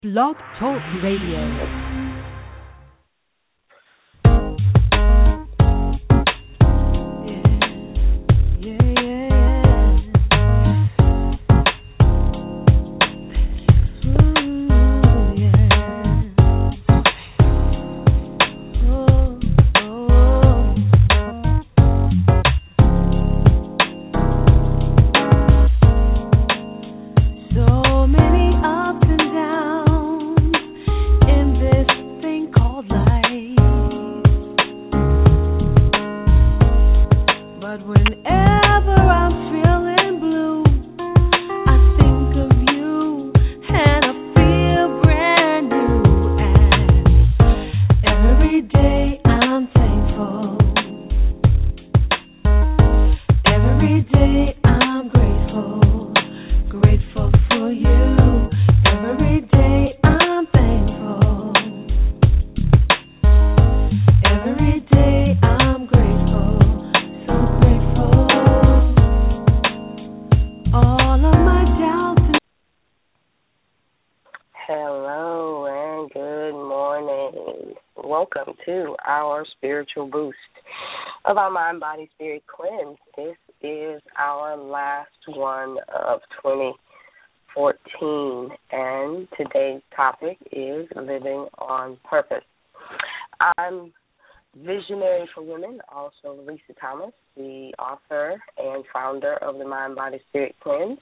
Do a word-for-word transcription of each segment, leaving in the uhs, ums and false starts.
Blog Talk Radio. Spiritual boost of our mind, body, spirit cleanse. This is our last one of twenty fourteen, and today's topic is living on purpose. I'm Visionary for Women, also Lisa Thomas, the author and founder of the Mind, Body, Spirit Cleanse.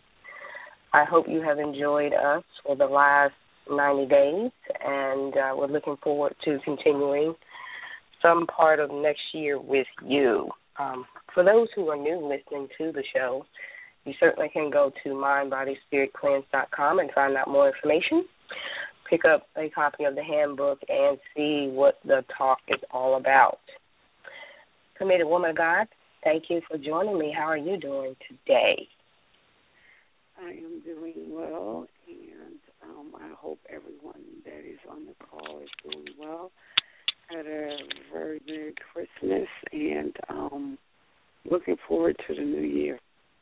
I hope you have enjoyed us for the last ninety days, and uh, we're looking forward to continuing some part of next year with you. Um, for those who are new listening to the show, you certainly can go to mind body spirit cleanse dot com and find out more information. Pick up a copy of the handbook and see what the talk is all about. Committed Woman of God, thank you for joining me. How are you doing today? I am doing well, and um, I hope everyone that is on the call is doing well. Had a very Merry Christmas, and um, looking forward to the new year.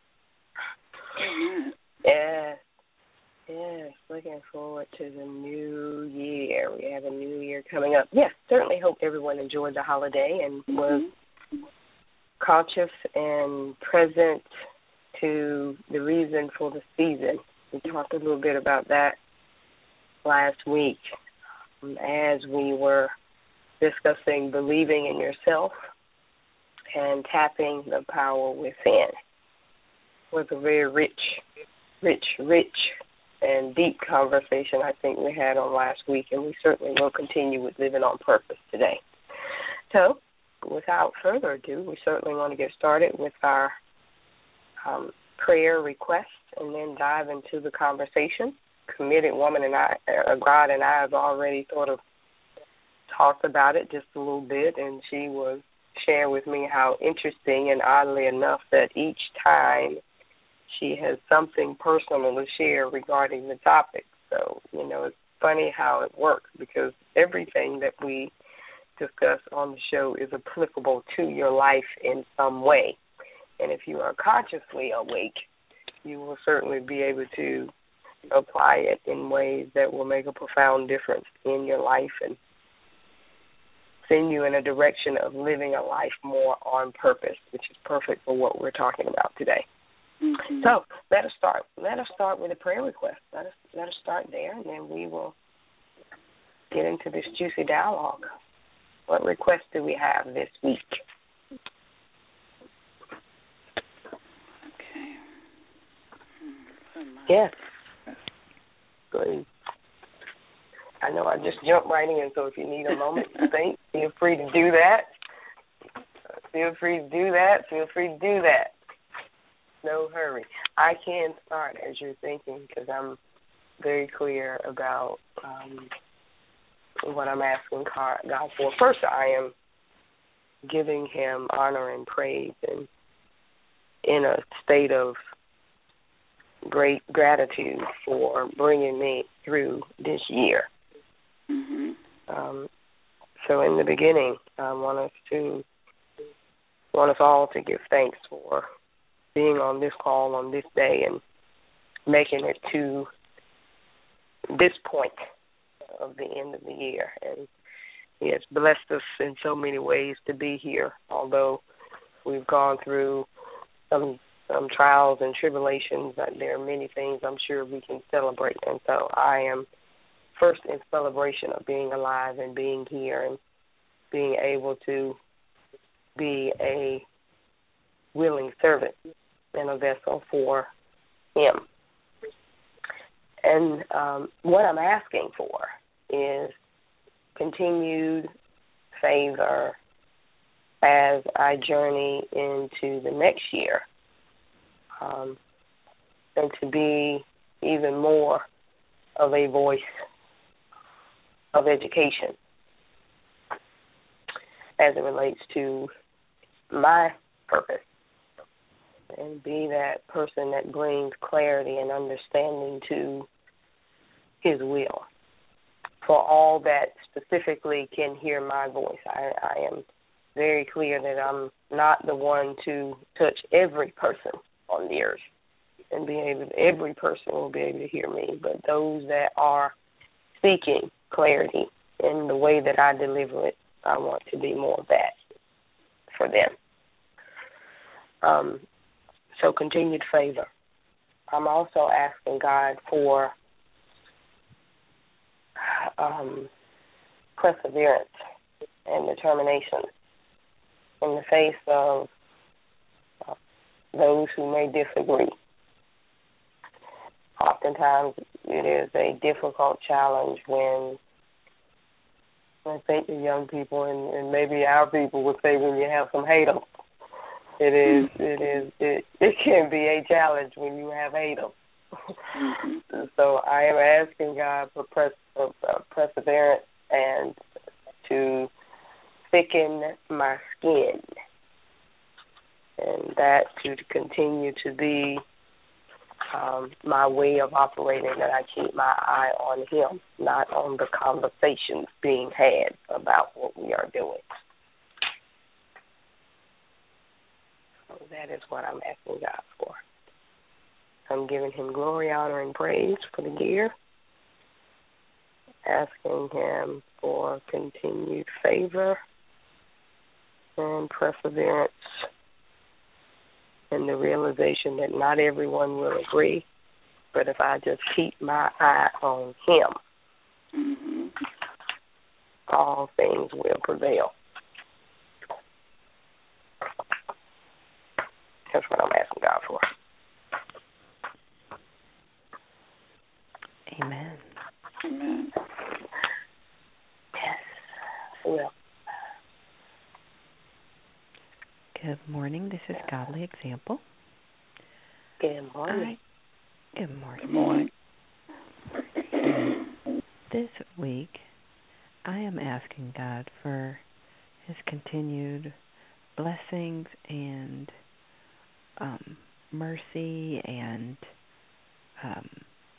Amen. Yes, yes, looking forward to the new year. We have a new year coming up. Yes, certainly hope everyone enjoyed the holiday and mm-hmm. was conscious and present to the reason for the season. We talked a little bit about that last week um, as we were discussing believing in yourself and tapping the power within. It was a very rich, rich, rich, and deep conversation I think we had on last week, and we certainly will continue with living on purpose today. So, without further ado, we certainly want to get started with our um, prayer request and then dive into the conversation. Committed Woman and I, uh, God and I have already sort of talked about it just a little bit, and she was sharing with me how interesting and oddly enough that each time she has something personal to share regarding the topic. So, you know, it's funny how it works because everything that we discuss on the show is applicable to your life in some way. And if you are consciously awake, you will certainly be able to apply it in ways that will make a profound difference in your life and send you in a direction of living a life more on purpose, which is perfect for what we're talking about today. Mm-hmm. So let us start. Let us start with a prayer request. Let us let us start there, and then we will get into this juicy dialogue. What request do we have this week? Okay. Yes. Go ahead. I know I just jumped right in, so if you need a moment to think, feel free to do that. Feel free to do that. Feel free to do that. No hurry. I can start as you're thinking because I'm very clear about um, what I'm asking God for. First, I am giving him honor and praise and in a state of great gratitude for bringing me through this year. Mm-hmm. Um, so in the beginning, I want us to want us all to give thanks for being on this call on this day and making it to this point of the end of the year. And He has blessed us in so many ways to be here, although we've gone through some some trials and tribulations. There are many things I'm sure we can celebrate. And so I am first in celebration of being alive and being here and being able to be a willing servant and a vessel for Him. And um, what I'm asking for is continued favor as I journey into the next year, um, and to be even more of a voice of education as it relates to my purpose, and be that person that brings clarity and understanding to His will for all that specifically can hear my voice. I, I am very clear that I'm not the one to touch every person on the earth and be able to, every person will be able to hear me, but those that are seeking clarity in the way that I deliver it, I want to be more of that for them. Um, so continued favor. I'm also asking God for um, perseverance and determination in the face of uh, those who may disagree. Oftentimes it is a difficult challenge when, I think the young people and, and maybe our people would say when you have some haters. It is, it is, it, it can be a challenge when you have haters. So I am asking God for pers- uh, perseverance and to thicken my skin, and that to continue to be um, my way of operating, that I keep my eye on Him, not on the conversations being had about what we are doing. So that is what I'm asking God for. I'm giving Him glory, honor, and praise for the year, asking Him for continued favor and perseverance, and the realization that not everyone will agree, but if I just keep my eye on Him, mm-hmm. all things will prevail. That's what I'm asking God for. Amen. Amen. Yes. Well. Good morning. This is Godly Example. Good morning. I, good morning. Good morning. This week, I am asking God for His continued blessings and um, mercy and um,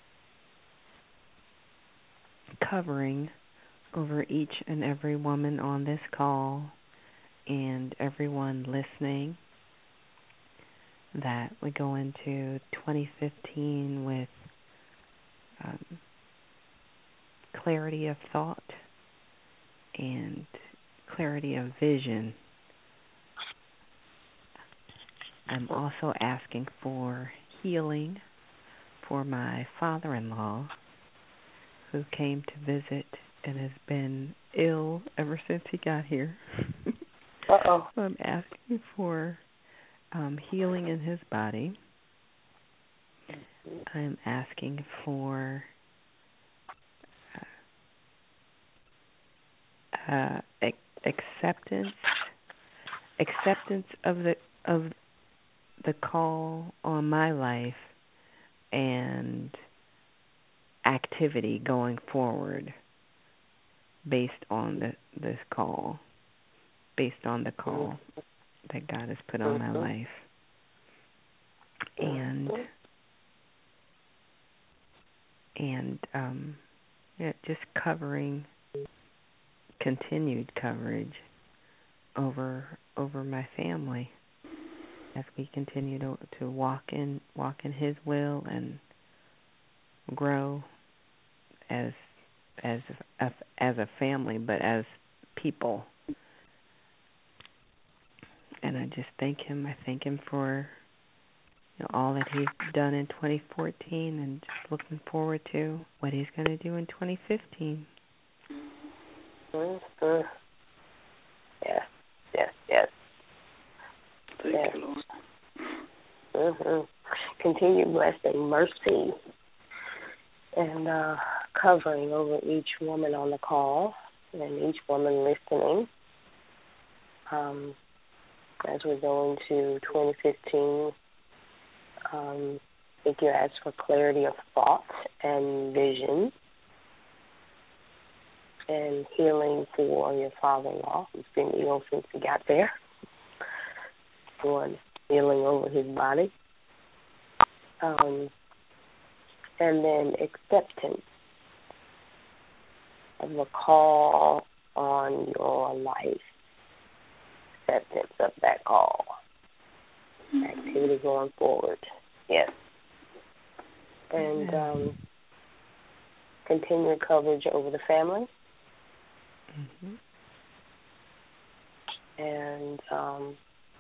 covering over each and every woman on this call and everyone listening, that we go into twenty fifteen with um, clarity of thought and clarity of vision. I'm also asking for healing for my father-in-law, who came to visit and has been ill ever since he got here. Uh-oh. So I'm asking for um, healing in his body. I'm asking for uh, uh, acceptance, acceptance of the of the call on my life and activity going forward based on the, this call, based on the call that God has put on my life. And and um, yeah, just covering, continued coverage over over my family as we continue to to walk in walk in His will and grow as as a, as a family, but as people. And I just thank him. I thank him for, you know, all that he's done in twenty fourteen, and just looking forward to what he's going to do in twenty fifteen. Mm-hmm. Yes, yes, yes. Thank yes. you, Lord. Mm-hmm. Continue blessing, mercy, and uh, covering over each woman on the call and each woman listening. Um, as we go into twenty fifteen, um, I think you asked for clarity of thought and vision, and healing for your father-in-law who's been ill since he got there. One, healing over his body. Um, and then acceptance of the call on your life. Acceptance of that call. Mm-hmm. Activity going forward. Yes. And um, continued coverage over the family. Mm-hmm. And, um,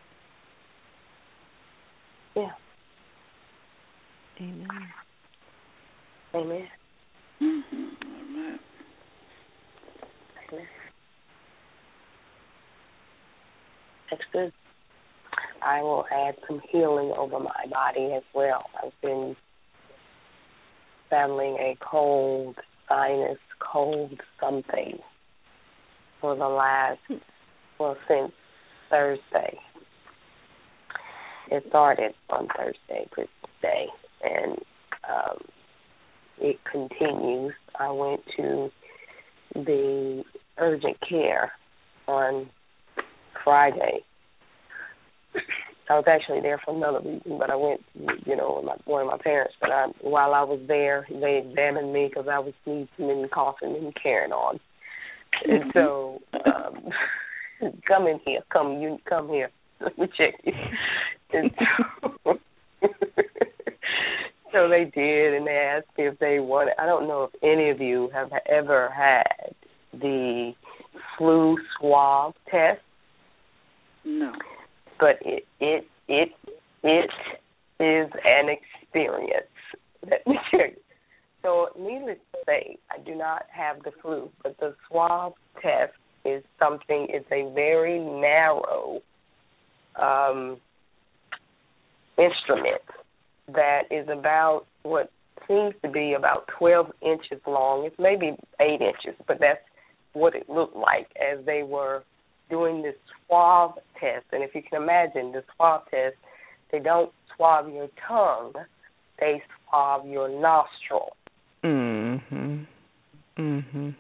yeah. Amen. Amen. Mm-hmm. Amen. Amen. That's good. I will add some healing over my body as well. I've been battling a cold, sinus, cold something for the last, well, since Thursday. It started on Thursday, Christmas Day, and um, it continues. I went to the urgent care on Friday. I was actually there for another reason, but I went, you know, with my, one of my parents. But I, while I was there, they examined me because I was sneezing and coughing and carrying on. And so, um, come in here, come, you come here. Let me check you. And so, so they did, and they asked me if they wanted. I don't know if any of you have ever had the flu swab test. No. But it it it it is an experience. Let me tell you. So, needless to say, I do not have the flu, but the swab test is something. It's a very narrow um, instrument that is about what seems to be about twelve inches long. It's maybe eight inches, but that's what it looked like as they were doing this swab test. And if you can imagine the swab test, they don't swab your tongue, they swab your nostril. Mm-hmm. Mm-hmm.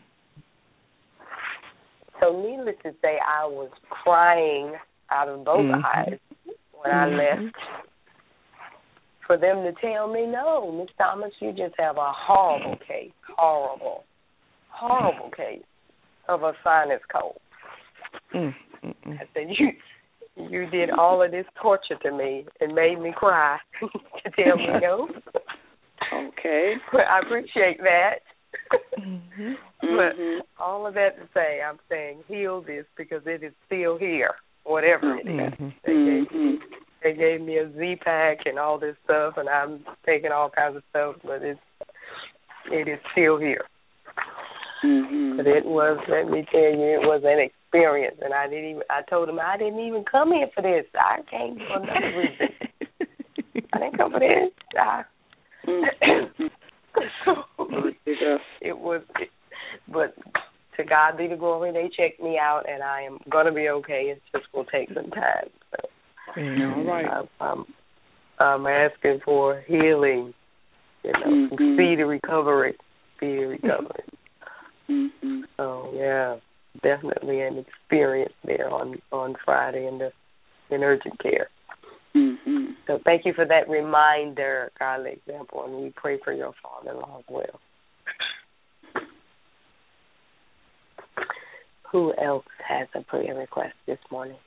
So needless to say, I was crying out of both mm-hmm. eyes when I mm-hmm. left for them to tell me, no, Miss Thomas, you just have a horrible case, horrible, horrible case of a sinus cold. Mm-hmm. I said, you you did all of this torture to me and made me cry to tell me no. Okay. But I appreciate that. Mm-hmm. But mm-hmm. all of that to say, I'm saying heal this because it is still here, whatever it is. Mm-hmm. They, gave, Mm-hmm. they gave me a Z-Pack and all this stuff, and I'm taking all kinds of stuff, but it's, it is still here. Mm-hmm. But it was, let me tell you, it was an experience, and I didn't even, I told him I didn't even come here for this. I came for another reason. I didn't come for this. I, mm-hmm. so it was, it, but to God be the glory, they checked me out, and I am going to be okay. It's just going to take some time. So, all right. I'm, I'm asking for healing, you know, mm-hmm. some speedy recovery, speedy recovery. Mm-hmm. So yeah, definitely an experience there on, on Friday in the in urgent care. Mm-hmm. So thank you for that reminder, godly example, and we pray for your father-in-law as well. Who else has a prayer request this morning?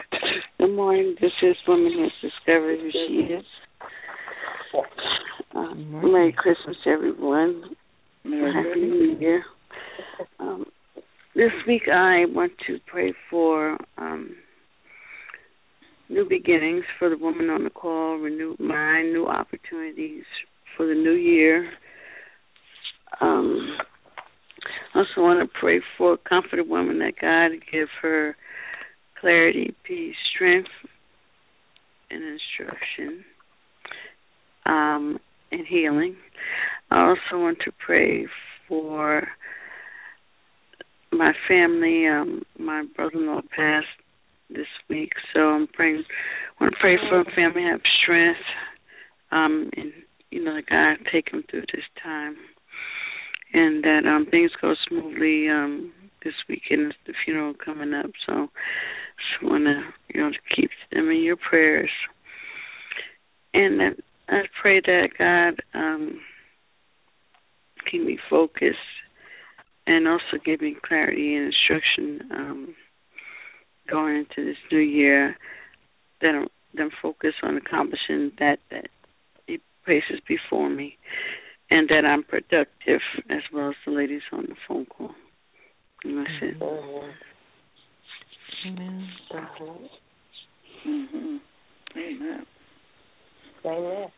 Good morning. This is Woman Has Discovered Who She Is. Um, Merry Christmas, everyone. Happy New Year. Um, this week I want to pray for um, new beginnings for the woman on the call, renew mind, new opportunities for the new year. Um, I also want to pray for a comforted woman that God give her clarity, peace, strength, and instruction, um, and healing. I also want to pray for my family. Um, my brother-in-law passed this week, so I'm praying. I want to pray for my family to have strength, um, and you know, that God take them through this time, and that um, things go smoothly. Um, this weekend is the funeral coming up, so just want to, you know, to keep them in your prayers, and that I pray that God um, keep me focused, and also give me clarity and instruction um, going into this new year, that I'm, that I'm focused on accomplishing that that He places before me, and that I'm productive, as well as the ladies on the phone call. And that's it. Amen. Mm-hmm. Amen. Amen.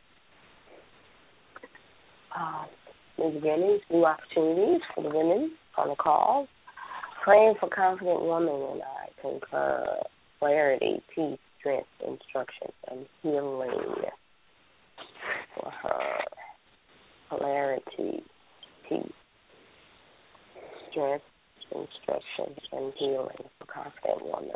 Uh, new beginnings, new opportunities for the women on the call. Praying for confident woman, and I concur. Clarity, peace, strength, instruction, and healing for her. Clarity, peace, strength, instruction, and healing for confident woman.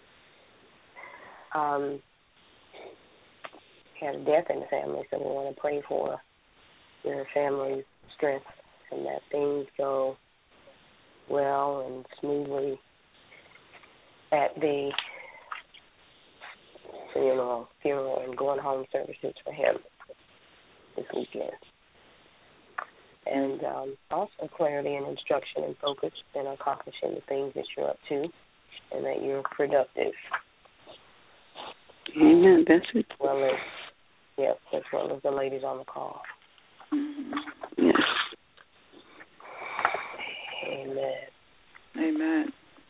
Um, had a death in the family, so we want to pray for your family's strength and that things go well and smoothly at the funeral, funeral and going home services for him this weekend. And um, also clarity and instruction and focus in accomplishing the things that you're up to, and that you're productive. Amen. That's it. As well as, yes, as well as the ladies on the call. Yes. Amen. Amen.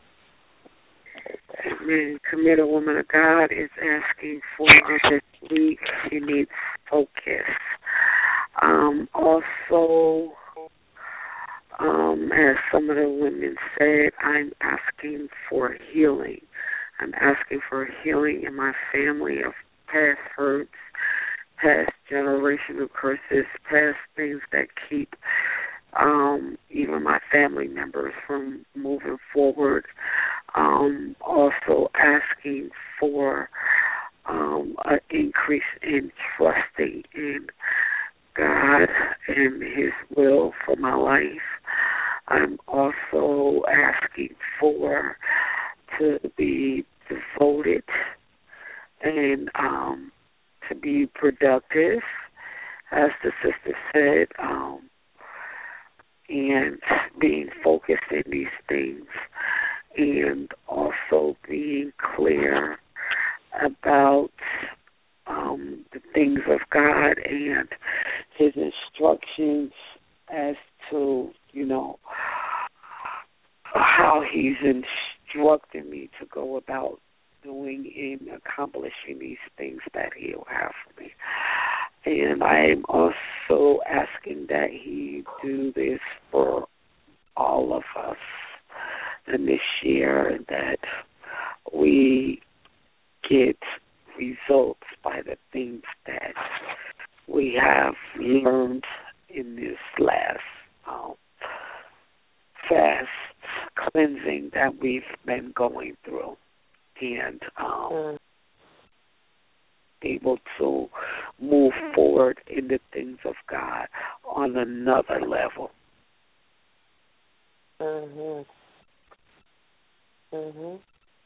Amen. Committed woman of God is asking for this week. She needs focus. Um, also, um, as some of the women said, I'm asking for healing. I'm asking for healing in my family of past hurts, past generational curses, past things that keep um, even my family members from moving forward. Um, also asking for um, an increase in trusting in God and His will for my life. I'm also asking for to be devoted and um, to be productive, as the sister said, um, and being focused in these things, and also being clear about um, the things of God and His instructions as to, you know, how He's instructing me to go about doing and accomplishing these things that He'll have for me. And I'm also asking that He do this for all of us in this year, that we get results by the things that we have learned in this last um, fast cleansing that we've been going through, and um, mm. able to move forward in the things of God on another level. Mhm. Mhm.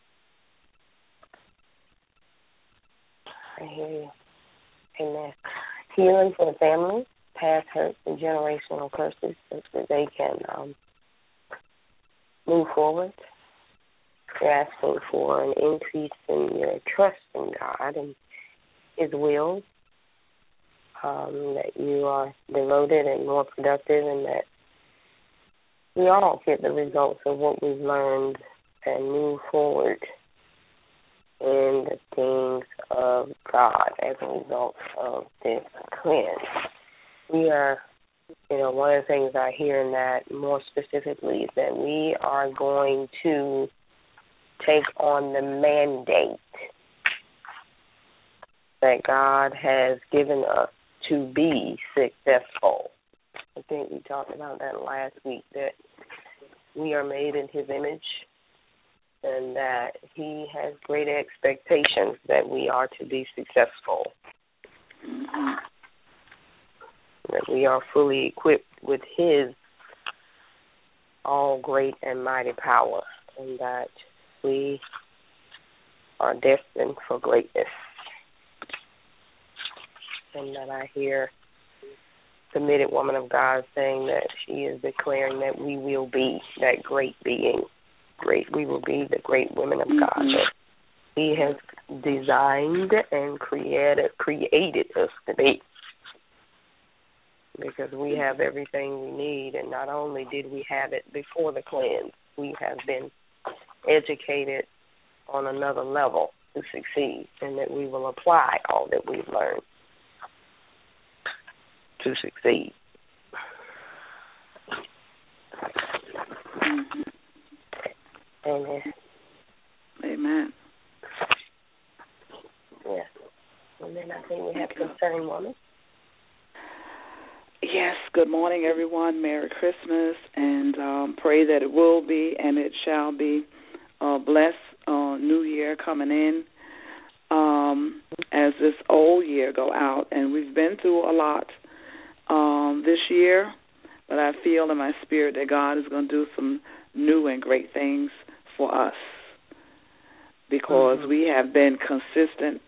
I hear you. Amen. Healing for the family, past hurts and generational curses, so that they can um, move forward. You're asking for an increase in your trust in God and His will. um, that you are devoted and more productive, and that we all get the results of what we've learned and move forward in the things of God as a result of this cleanse. We are, you know, one of the things I hear in that more specifically is that we are going to take on the mandate that God has given us to be successful. I think we talked about that last week, that we are made in His image and that He has great expectations that we are to be successful, that we are fully equipped with His all great and mighty power, and that we are destined for greatness. And that I hear the committed woman of God saying that she is declaring that we will be that great being. Great, we will be the great women of God that He has designed and created created us to be. Because we have everything we need, and not only did we have it before the cleanse, we have been educated on another level to succeed, and that we will apply all that we've learned to succeed. Mm-hmm. Amen. Amen. Yeah. And then I think we have Concerned Woman. Yes, good morning, everyone. Merry Christmas, and um, pray that it will be and it shall be a blessed uh, new year coming in um, as this old year go out. And we've been through a lot um, this year, but I feel in my spirit that God is going to do some new and great things for us because mm-hmm. we have been consistent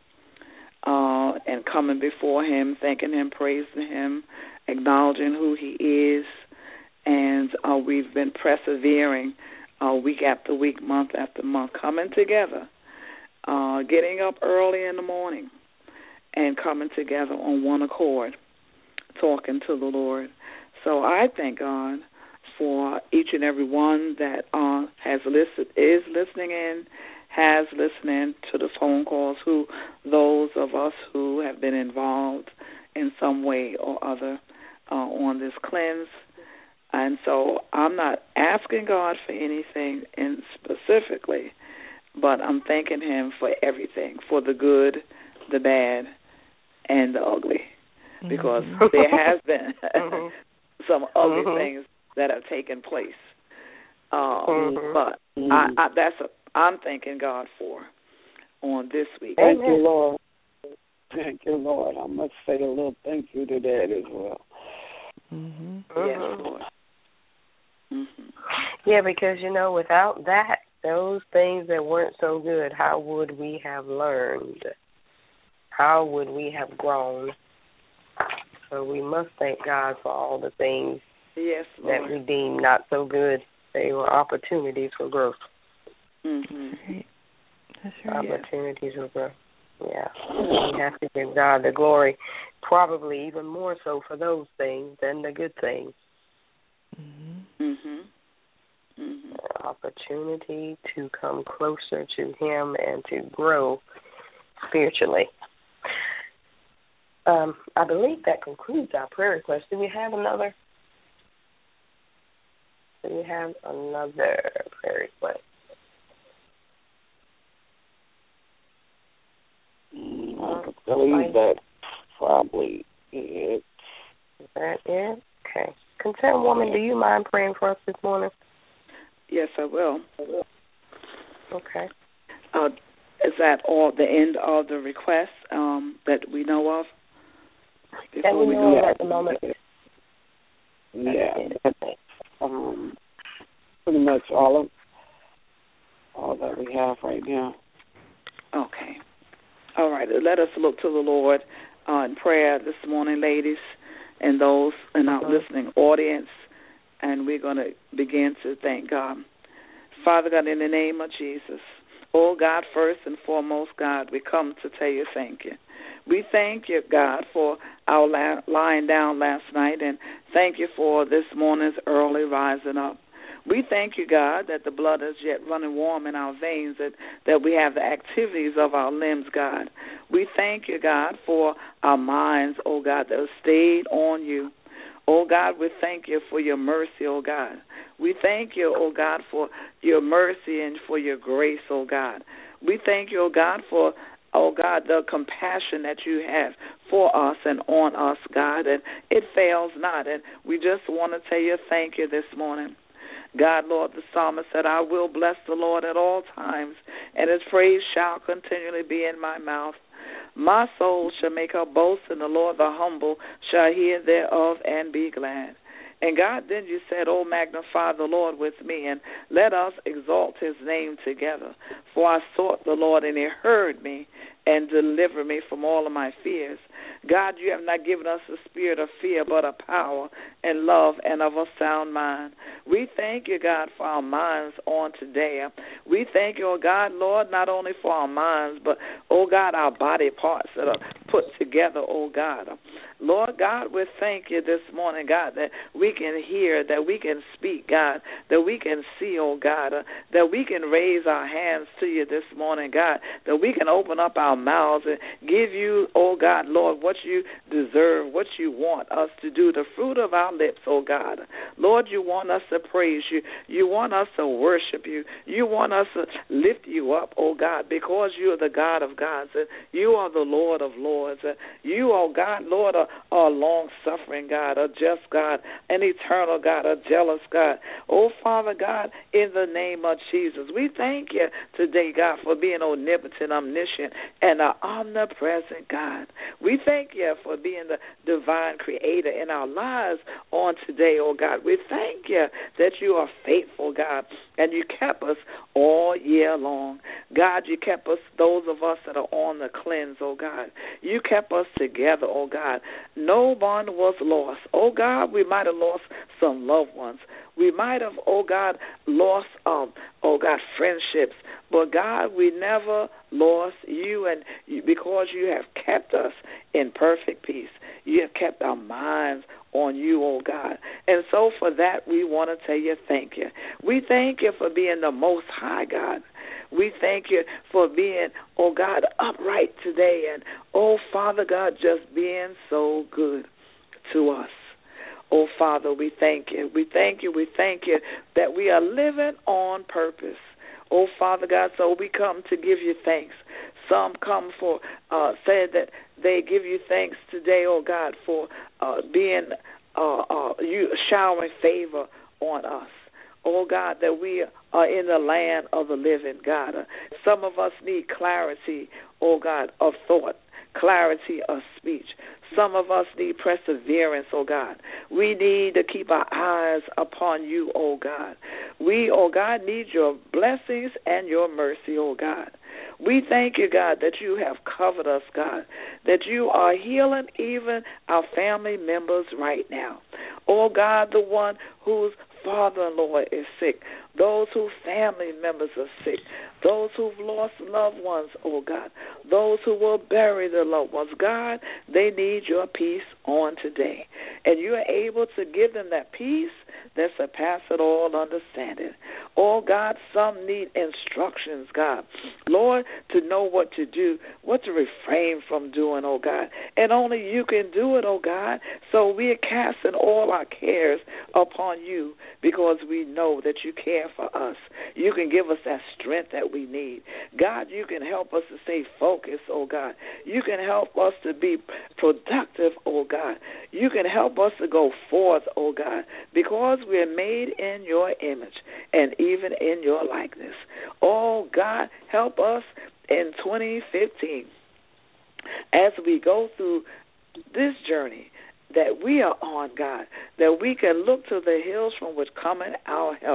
uh, and coming before Him, thanking Him, praising Him, acknowledging who He is, and uh, we've been persevering uh, week after week, month after month, coming together, uh, getting up early in the morning and coming together on one accord, talking to the Lord. So I thank God for each and every one that uh, has listened, is listening in, has listened to the phone calls, who those of us who have been involved in some way or other uh, on this cleanse. And so I'm not asking God for anything in specifically, but I'm thanking Him for everything, for the good, the bad, and the ugly, because mm-hmm. there has been mm-hmm. some ugly mm-hmm. things that have taken place. Um, mm-hmm. But mm-hmm. I, I, that's a, I'm thanking God for on this week. Thank you, Lord. Thank you, Lord. I must say a little thank you to that as well. Mm-hmm. Yes, Lord. Mm-hmm. Yeah, because, you know, without that, those things that weren't so good, how would we have learned? How would we have grown? So we must thank God for all the things yes, Lord. that we deem not so good. They were opportunities for growth. Mm-hmm. That's right. Opportunities for growth. Yeah. We have to give God the glory, probably even more so for those things than the good things. Mm-hmm. Mm-hmm. Mm-hmm. Opportunity to come closer to Him and to grow spiritually. Um, I believe that concludes our prayer request. Do we have another? Do we have another prayer request? I believe that's probably it. Is that it? Okay. Concerned Woman, do you mind praying for us this morning? Yes, I will. Okay. Uh, is that all the end of the requests um, that we know of? That we know of at the moment. Yeah. Um, pretty much all of all that we have right now. Okay. All right. Let us look to the Lord uh, in prayer this morning, ladies, and those in our listening audience, and we're going to begin to thank God. Father God, in the name of Jesus, oh God, first and foremost, God, we come to tell you thank you. We thank you, God, for our la- lying down last night, and thank you for this morning's early rising up. We thank you, God, that the blood is yet running warm in our veins, that, that we have the activities of our limbs, God. We thank you, God, for our minds, oh God, that have stayed on you. Oh God, we thank you for your mercy, oh God. We thank you, oh God, for your mercy and for your grace, oh God. We thank you, oh God, for, oh God, the compassion that you have for us and on us, God, and it fails not. And we just want to tell you thank you this morning. God, Lord, the psalmist said, I will bless the Lord at all times, and his praise shall continually be in my mouth. My soul shall make her boast in the Lord, the humble shall hear thereof and be glad. And God, then you said, oh, magnify the Lord with me, and let us exalt his name together. For I sought the Lord, and he heard me and delivered me from all of my fears. God, you have not given us a spirit of fear, but of power and love and of a sound mind. We thank you, God, for our minds on today. We thank you, oh God, Lord, not only for our minds, but, oh God, our body parts that are put together, oh God. Lord God, we thank you this morning, God, that we can hear, that we can speak, God, that we can see, oh God, uh, that we can raise our hands to you this morning, God, that we can open up our mouths and give you, oh God, Lord, what you deserve, what you want us to do, the fruit of our lips, oh God. Lord, you want us to praise you. You want us to worship you. You want us to lift you up, oh God, because you are the God of gods. And you are the Lord of lords. And you, oh God, Lord, are, are long-suffering God, a just God, an eternal God, a jealous God. Oh, Father God, in the name of Jesus, we thank you today, God, for being omnipotent, omniscient, and an omnipresent God. We thank you for being the divine creator in our lives on today, oh God. We thank you that you are faithful, God, and you kept us all year long. God, you kept us, those of us that are on the cleanse, oh God. You kept us together, oh God. No one was lost. Oh God, we might have lost some loved ones. We might have, oh God, lost, um, oh God, friendships. But God, we never lost you, and you, because you have kept us in perfect peace. You have kept our minds on you, oh God. And so for that, we want to tell you thank you. We thank you for being the Most High God. We thank you for being, oh God, upright today. And, oh, Father God, just being so good to us. Oh, Father, we thank you. We thank you. We thank you that we are living on purpose. Oh, Father God, so we come to give you thanks. Some come for, uh, said that they give you thanks today, oh God, for uh, being, uh, uh, you showering favor on us. Oh, God, that we are in the land of the living, God. Uh, some of us need clarity, oh, God, of thought, clarity of speech. Some of us need perseverance, oh, God. We need to keep our eyes upon you, oh, God. We, oh, God, need your blessings and your mercy, oh, God. We thank you, God, that you have covered us, God, that you are healing even our family members right now. Oh, God, the one whose father-in-law is sick, those whose family members are sick, those who've lost loved ones, oh God, those who will bury their loved ones. God, they need your peace on today. And you are able to give them that peace that surpasses all understanding. Oh, God, some need instructions, God. Lord, to know what to do, what to refrain from doing, oh, God. And only you can do it, oh, God. So we are casting all our cares upon you because we know that you care for us. You can give us that strength that we need. God, you can help us to stay focused, oh, God. You can help us to be productive, oh, God. You can help us to go forth, oh, God, because we're made in your image and even in your likeness. Oh, God, help us in twenty fifteen as we go through this journey that we are on, God, that we can look to the hills from which cometh our help.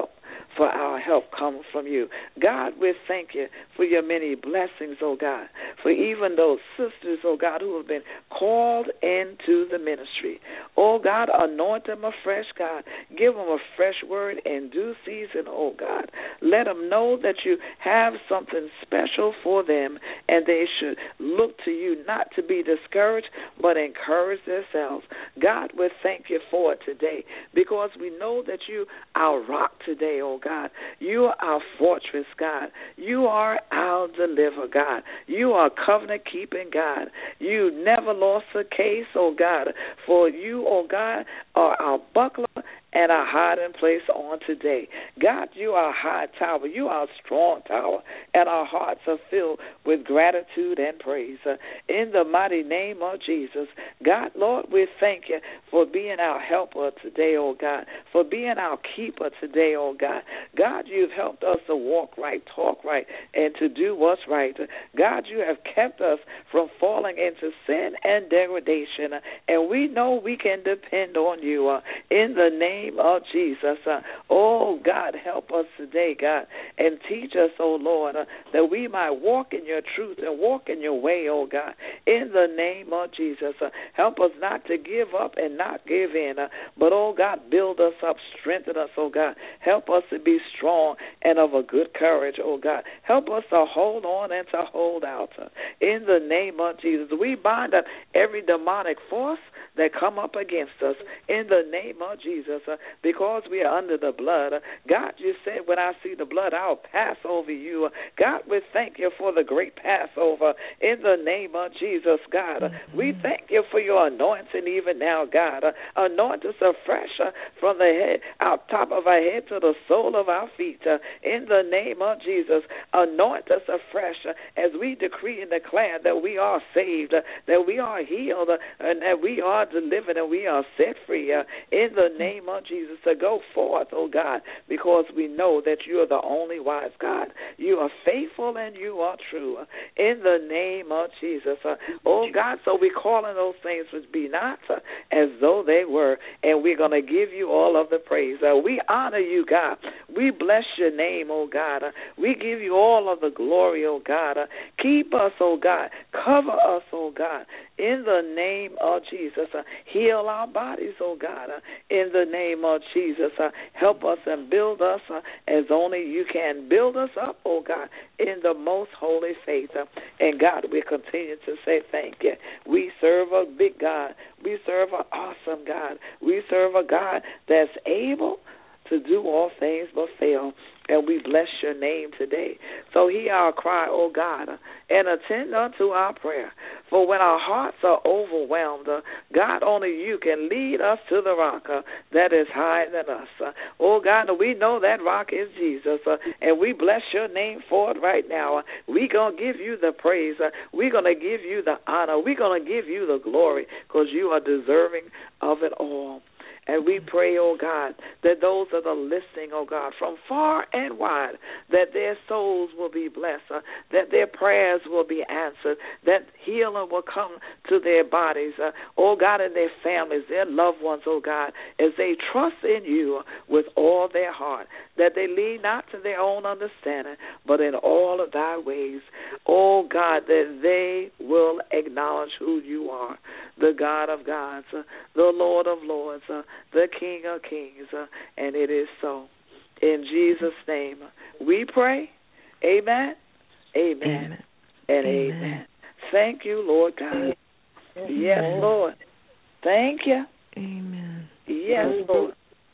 for our help comes from you. God, we thank you for your many blessings, oh God, for even those sisters, oh God, who have been called into the ministry. Oh God, anoint them afresh, God. Give them a fresh word in due season, oh God. Let them know that you have something special for them, and they should look to you not to be discouraged, but encourage themselves. God, we thank you for it today, because we know that you are our rock today, oh God. You are our fortress, God. You are our deliverer, God. You are covenant-keeping God. You never lost a case, oh God, for you, oh God, are our buckler and our hiding place on today. God, you are a high tower. You are a strong tower, and our hearts are filled with gratitude and praise. Uh, in the mighty name of Jesus, God, Lord, we thank you for being our helper today, oh God, for being our keeper today, oh God. God, you've helped us to walk right, talk right, and to do what's right. God, you have kept us from falling into sin and degradation, and we know we can depend on you. Uh, in the name of Jesus. Uh, oh, God, help us today, God, and teach us, oh, Lord, uh, that we might walk in your truth and walk in your way, oh, God, in the name of Jesus. Uh, help us not to give up and not give in, uh, but, oh, God, build us up, strengthen us, oh, God. Help us to be strong and of a good courage, oh, God. Help us to hold on and to hold out. Uh, in the name of Jesus, we bind up every demonic force that come up against us in the name of Jesus, uh, because we are under the blood. Uh, God, you said, when I see the blood, I'll pass over you. Uh, God, we thank you for the great Passover in the name of Jesus, God. Uh, we thank you for your anointing even now, God. Uh, anoint us afresh uh, from the head, our top of our head to the sole of our feet. Uh, in the name of Jesus, anoint us afresh uh, as we decree and declare that we are saved, uh, that we are healed, uh, and that we are delivered and we are set free uh, in the name of Jesus, to go forth, oh God, because we know that you are the only wise God. You are faithful and you are true uh, in the name of Jesus. Uh, oh God, so we call in those things which be not uh, as though they were, and we're going to give you all of the praise. Uh, we honor you, God. We bless your name, oh God. Uh, we give you all of the glory, oh God. Uh, keep us, oh God. Cover us, oh God, in the name of Jesus. Uh, heal our bodies, oh God, uh, in the name of Jesus. Uh, help us and build us uh, as only you can. Build us up, oh God, in the most holy faith. Uh, and God, we continue to say thank you. We serve a big God. We serve an awesome God. We serve a God that's able to do all things but fail. And we bless your name today. So hear our cry, O God, and attend unto our prayer. For when our hearts are overwhelmed, uh, God, only you can lead us to the rock uh, that is higher than us. Uh, oh, God, we know that rock is Jesus, uh, and we bless your name for it right now. Uh, we're going to give you the praise. Uh, we're going to give you the honor. We're going to give you the glory, because you are deserving of it all. And we pray, oh God, that those that are listening, oh God, from far and wide, that their souls will be blessed, uh, that their prayers will be answered, that healing will come to their bodies, uh, oh God, and their families, their loved ones, oh God, as they trust in you with all their heart, that they lean not to their own understanding, but in all of thy ways, oh God, that they will acknowledge who you are, the God of gods, uh, the Lord of lords, uh, the King of kings, uh, and it is so. In Jesus' name, we pray. Amen, amen, amen. and amen. amen. Thank you, Lord God. Amen. Yes, Lord. Thank you. Amen. Yes, Lord.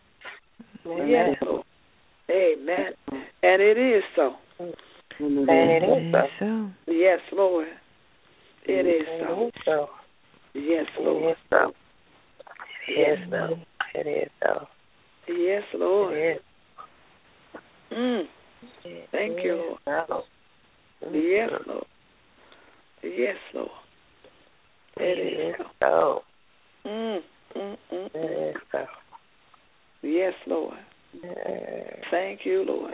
Amen. Yes, Lord. Amen. And it is so. And it is so. Yes, Lord. It is so. so. Yes, Lord. It is so. It is so. It is so. Yes, Lord. It is. Mm. Thank you, Lord. So. Yes, Lord. Yes, Lord. It, it is so. so. Mm. Mm, mm, It mm. is so. Yes, Lord. Yes. Thank you, Lord.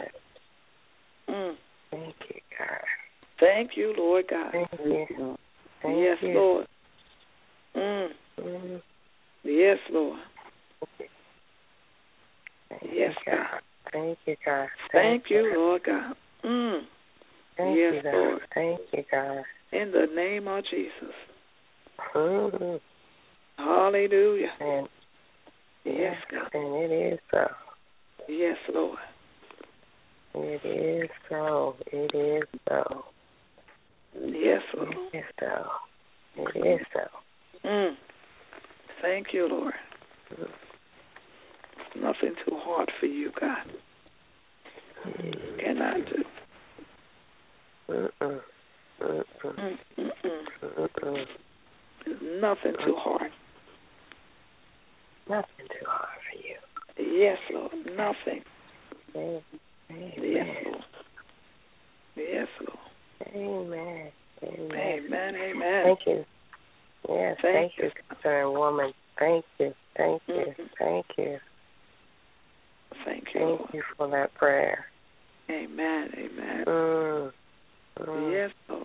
Mm. Thank you, God. Thank you, Lord God. Thank you. Thank yes, you. Lord. Mm. Mm. Yes, Lord. Thank Yes, you, God. Thank Thank you, God. Thank, Thank you, Lord God. Mm. Thank yes, you, God. Lord. Thank you, God. In the name of Jesus. Mm-hmm. Hallelujah. And, yes, God. And it is so. Yes, Lord. It is so. It is so. Yes, Lord. It is so. It is so. Mm. Thank you, Lord. Mm. Nothing too hard for you, God. Mm. Cannot do. Mm-mm. Mm-mm. Mm-mm. Mm-mm. There's nothing too hard. Nothing too hard for you. Yes, Lord. Nothing. Amen. Yes, Lord. Yes, Lord. Amen. Amen. Amen. Amen. Thank you. Yes, thank, thank you, concerned woman. Thank you. Thank you. Mm-hmm. Thank you. Thank you. Thank Lord. you for that prayer. Amen. Amen. Mm. Mm. Yes, Lord.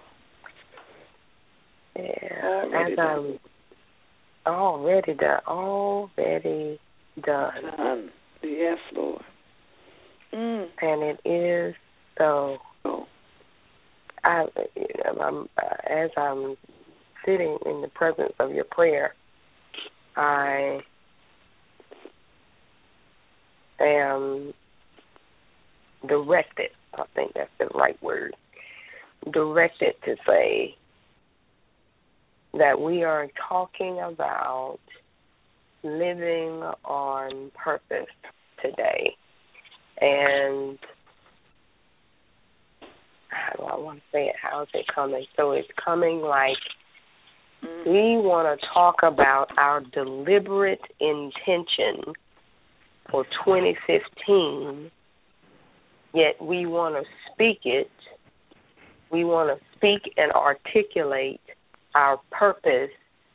Yeah. Already As done. I'm already done. Already done. Done. Yes, Lord. Mm. And it is so. Oh. I, you know, I'm, uh, as I'm sitting in the presence of your prayer, I am directed, I think that's the right word, directed to say that we are talking about living on purpose today. And how do I want to say it? How is it coming? So it's coming like mm-hmm. we want to talk about our deliberate intention for twenty fifteen, yet we want to speak it. We want to speak and articulate our purpose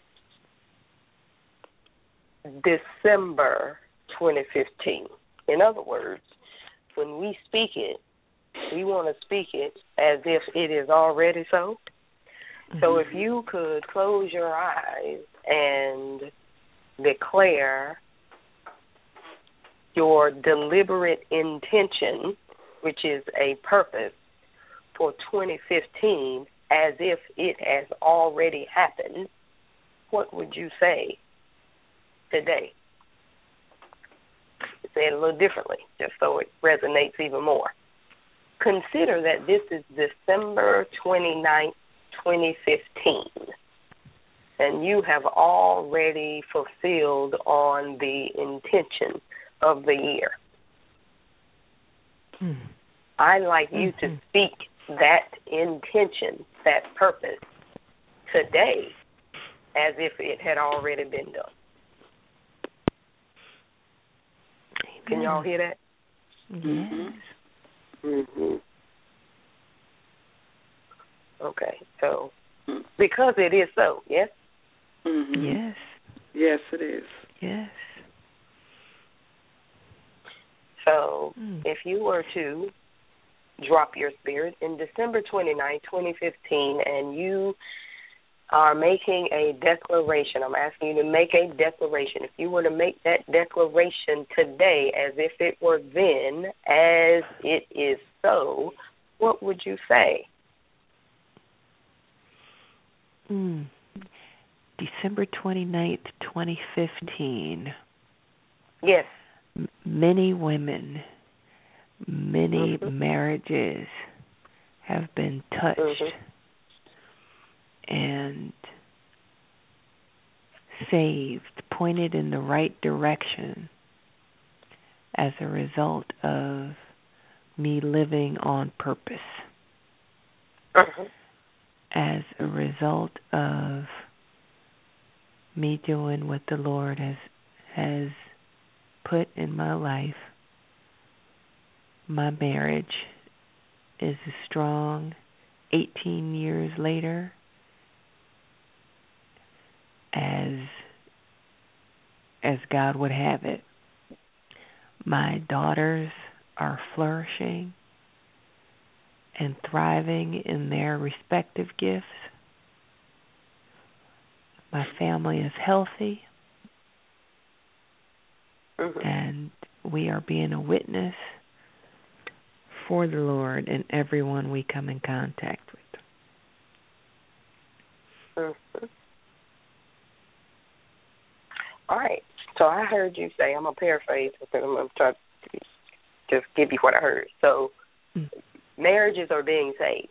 December twenty fifteen. In other words, when we speak it, we want to speak it as if it is already so. Mm-hmm. So if you could close your eyes and declare your deliberate intention, which is a purpose, for twenty fifteen as if it has already happened, what would you say today? Say it a little differently, just so it resonates even more. Consider that this is December twenty-ninth, twenty fifteen, and you have already fulfilled on the intention of the year. Mm. I'd like you mm-hmm. to speak that intention, that purpose, today as if it had already been done. Amen. Can y'all hear that? Yes. Mm-hmm. Mm-hmm. Okay, so because it is so, yes? Mm-hmm. Yes. Yes, it is. Yes. So mm. if you were to drop your spirit in December twenty-ninth, twenty fifteen, and you are making a declaration, I'm asking you to make a declaration. If you were to make that declaration today as if it were then, as it is so, what would you say? Mm. December twenty-ninth, twenty fifteen. Yes. M- many women, many mm-hmm. marriages have been touched mm-hmm. and saved, pointed in the right direction as a result of me living on purpose. Mm-hmm. As a result of me doing what the Lord has has put in my life. My marriage is strong eighteen years later as as God would have it. My daughters are flourishing and thriving in their respective gifts. My family is healthy, mm-hmm. and we are being a witness for the Lord in everyone we come in contact with. Mm-hmm. All right. So I heard you say, I'm going to paraphrase, because I'm going to try to just give you what I heard. So mm-hmm. marriages are being saved.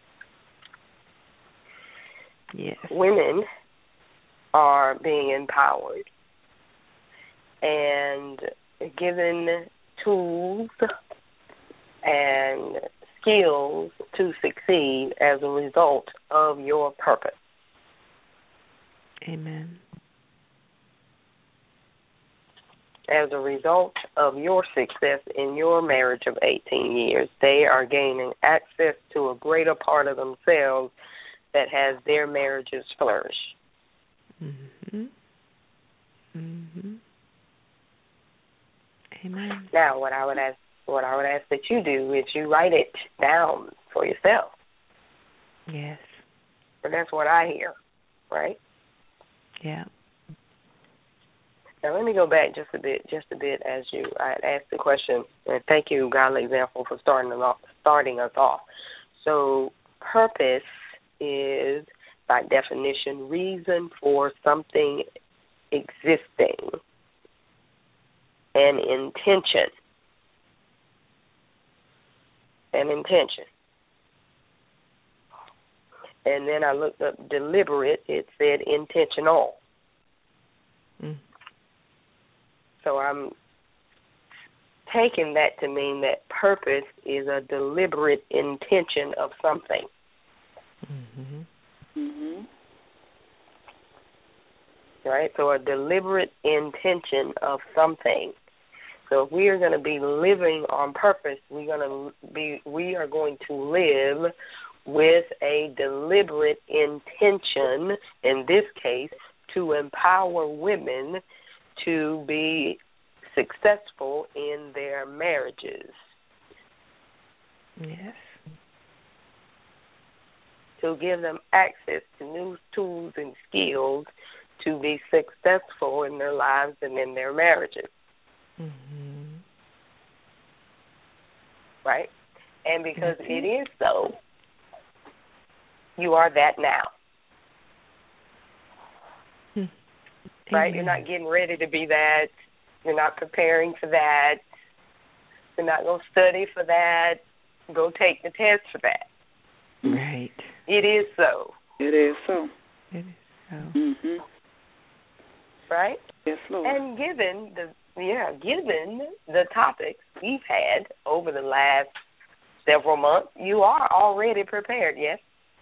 Yes. Women are being empowered and given tools and skills to succeed as a result of your purpose. Amen. As a result of your success in your marriage of eighteen years, they are gaining access to a greater part of themselves that has their marriages flourish. Mhm. Mhm. Amen. Now, what I would ask, what I would ask that you do is you write it down for yourself. Yes. And that's what I hear, right? Yeah. Now, let me go back just a bit, just a bit as you I asked the question, and thank you, Godly Example, for starting us off, starting us off. So, purpose is, by definition, reason for something existing, an intention, an intention. And then I looked up deliberate, it said intentional. Mm. So I'm taking that to mean that purpose is a deliberate intention of something. Mm-hmm. Mm-hmm. Right? So a deliberate intention of something. So if we are going to be living on purpose, we're going to be we are going to live with a deliberate intention, in this case, to empower women to be successful in their marriages. Yes. To give them access to new tools and skills to be successful in their lives and in their marriages. Mm-hmm. Right? And because mm-hmm. it is so, you are that now. Mm-hmm. Right? You're not getting ready to be that. You're not preparing for that. You're not going to study for that. Go take the test for that. Right. It is so. It is so. It is so. Mm-hmm. Right? Yes, Lord. And given the yeah, given the topics we've had over the last several months, you are already prepared, yes?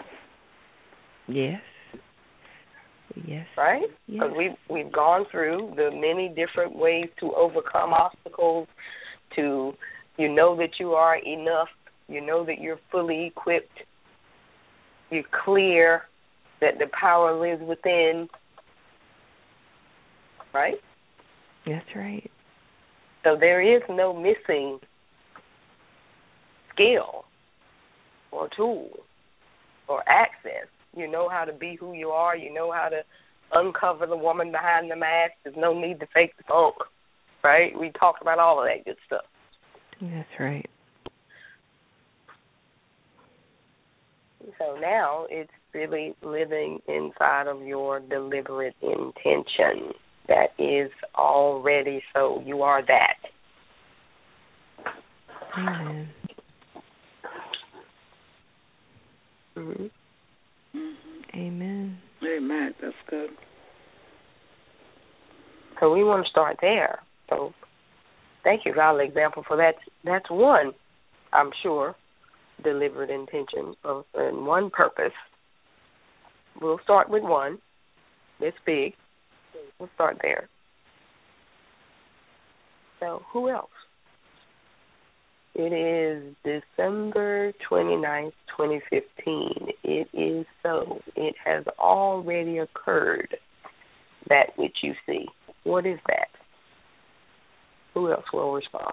Yes. Yes. Right? Yes. Because we've, we've gone through the many different ways to overcome obstacles, to you know that you are enough, you know that you're fully equipped, you're clear that the power lives within, right? That's right. So there is no missing skill or tool or access. You know how to be who you are. You know how to uncover the woman behind the mask. There's no need to fake the funk, right? We talked about all of that good stuff. That's right. So now it's really living inside of your deliberate intention. That is already so. You are that. Amen. Mm-hmm. Mm-hmm. Amen. Amen. That's good. So we want to start there. So thank you, Godly Example, for that. That's one, I'm sure, deliberate intention of, and one purpose. We'll start with one. It's big. We'll start there. So who else? It is December twenty-ninth, twenty fifteen. It is so. It has already occurred, that which you see. What is that? Who else will respond?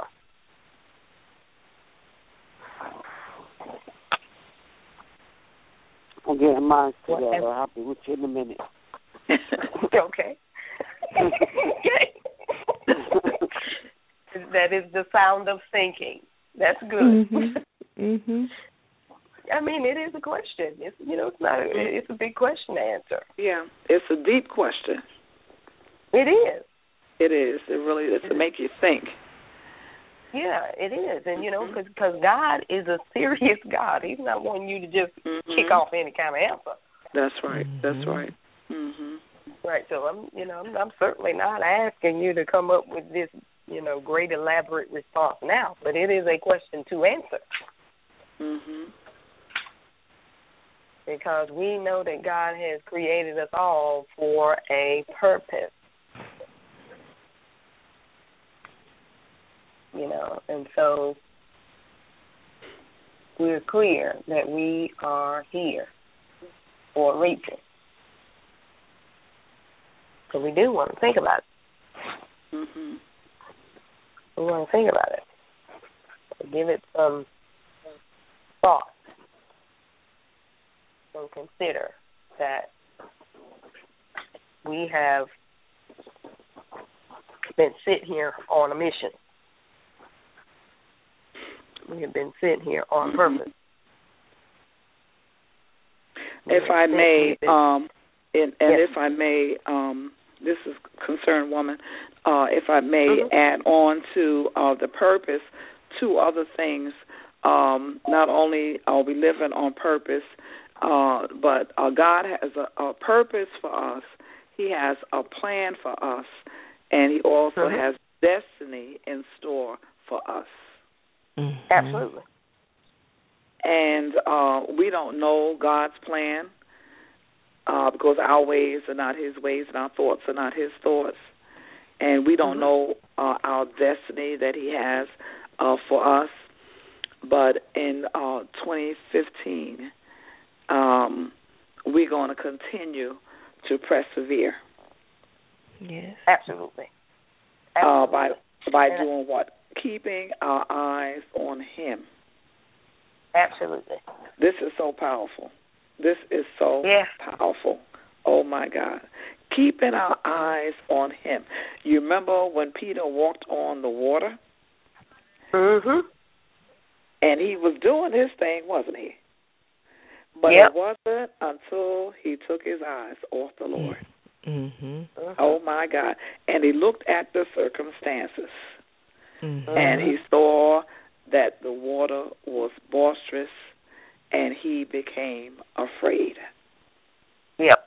I'm getting mine together. I'll be with you in a minute. Okay. That is the sound of thinking. That's good. Mm-hmm. Mhm. I mean, it is a question. It's you know, it's not. A, it's a big question to answer. Yeah, it's a deep question. It is. It is. It really is to make you think. Yeah, it is, and you know, because mm-hmm. God is a serious God. He's not wanting you to just mm-hmm. kick off any kind of answer. That's right. Mm-hmm. That's right. Mhm. Right. So I'm, you know, I'm, I'm certainly not asking you to come up with this, you know, great elaborate response now, but it is a question to answer. Mhm. Because we know that God has created us all for a purpose. You know, and so we're clear that we are here for a reason. So we do want to think about it. Mm-hmm. We want to think about it. Give it some thought. And consider that we have been sent here on a mission. We have been sent here on purpose. If I may, um, and, and yes. if I may, um, this is concerned woman. Uh, if I may mm-hmm. add on to uh, the purpose, two other things. Um, not only are we living on purpose, uh, but uh, God has a, a purpose for us. He has a plan for us, and He also mm-hmm. has destiny in store for us. Mm-hmm. Absolutely. And uh, we don't know God's plan uh, because our ways are not His ways and our thoughts are not His thoughts. And we don't mm-hmm. know uh, our destiny that He has uh, for us. But in uh, twenty fifteen, um, we're going to continue to persevere. Yes. Absolutely. Absolutely. Uh, by by doing what? Keeping our eyes on Him. Absolutely. This is so powerful. This is so yeah. powerful. Oh, my God. Keeping our eyes on Him. You remember when Peter walked on the water? Mm-hmm. And he was doing his thing, wasn't he? But yep. it wasn't until he took his eyes off the Lord. Mm-hmm. Oh, my God. And he looked at the circumstances. Mm-hmm. And he saw that the water was boisterous, and he became afraid. Yep.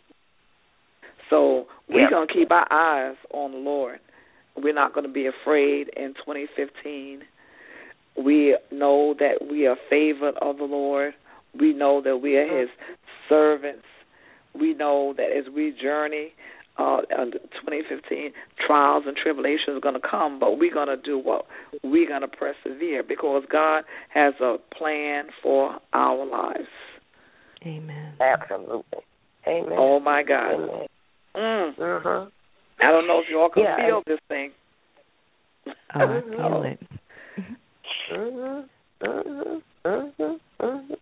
So we're yep. going to keep our eyes on the Lord. We're not going to be afraid in twenty fifteen. We know that we are favored of the Lord. We know that we are His servants. We know that as we journey uh, in twenty fifteen, trials and tribulations are going to come, but we're going to do what? We're going to persevere because God has a plan for our lives. Amen. Absolutely. Amen. Oh, my God. Amen. Mm. Mm-hmm. I don't know if you all can yeah, feel I, this thing. Oh, I feel it. Mm-hmm. Mm-hmm. Mm-hmm. Mm-hmm.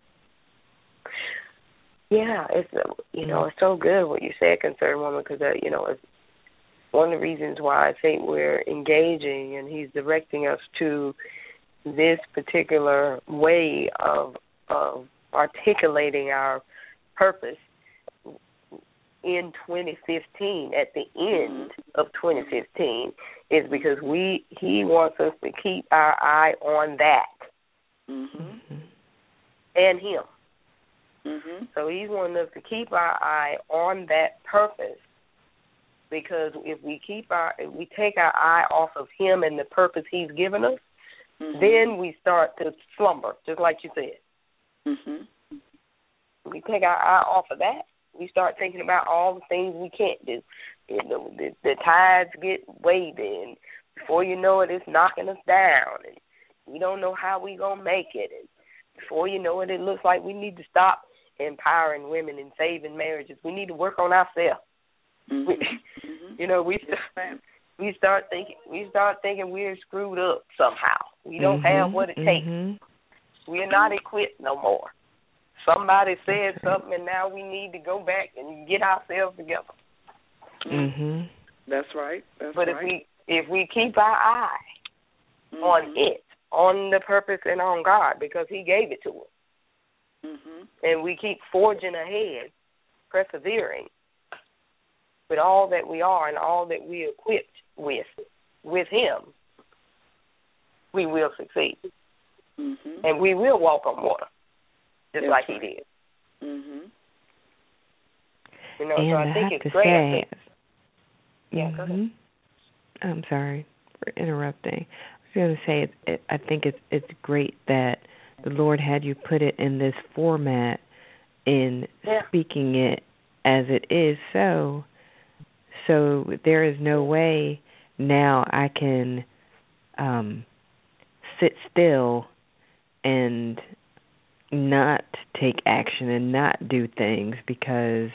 Yeah, it's you know it's so good what you said, concerned woman, because uh, you know it's one of the reasons why I think we're engaging, and He's directing us to this particular way of of articulating our purpose in twenty fifteen, at the end of twenty fifteen, is because we He wants us to keep our eye on that mm-hmm. and Him. Mm-hmm. So He's wanting us to keep our eye on that purpose, because if we keep our if we take our eye off of Him and the purpose He's given us, mm-hmm. then we start to slumber, just like you said. Mm-hmm. We take our eye off of that, we start thinking about all the things we can't do. You know, the, the tides get wavy, and before you know it, it's knocking us down, and we don't know how we gonna make it. And before you know it, it looks like we need to stop empowering women and saving marriages. We need to work on ourselves. Mm-hmm. We, you know, we start, we start thinking we start thinking we're screwed up somehow. We don't mm-hmm. have what it takes. Mm-hmm. We're not equipped no more. Somebody said something, and now we need to go back and get ourselves together. Mm-hmm. That's right. That's but right. if we if we keep our eye mm-hmm. on it, on the purpose and on God because he gave it to us. Mm-hmm. And we keep forging ahead, persevering with all that we are and all that we are equipped with, with him, we will succeed. Mm-hmm. And we will walk on water, just That's like right. he did. Mm-hmm. You know, and so I, I think have it's to great. say, I think, yeah, mm-hmm. go ahead. I'm sorry for interrupting. I was going to say, it, it, I think it's it's great that the Lord had you put it in this format in yeah. speaking it as it is so. So there is no way now I can um, sit still and not take action and not do things because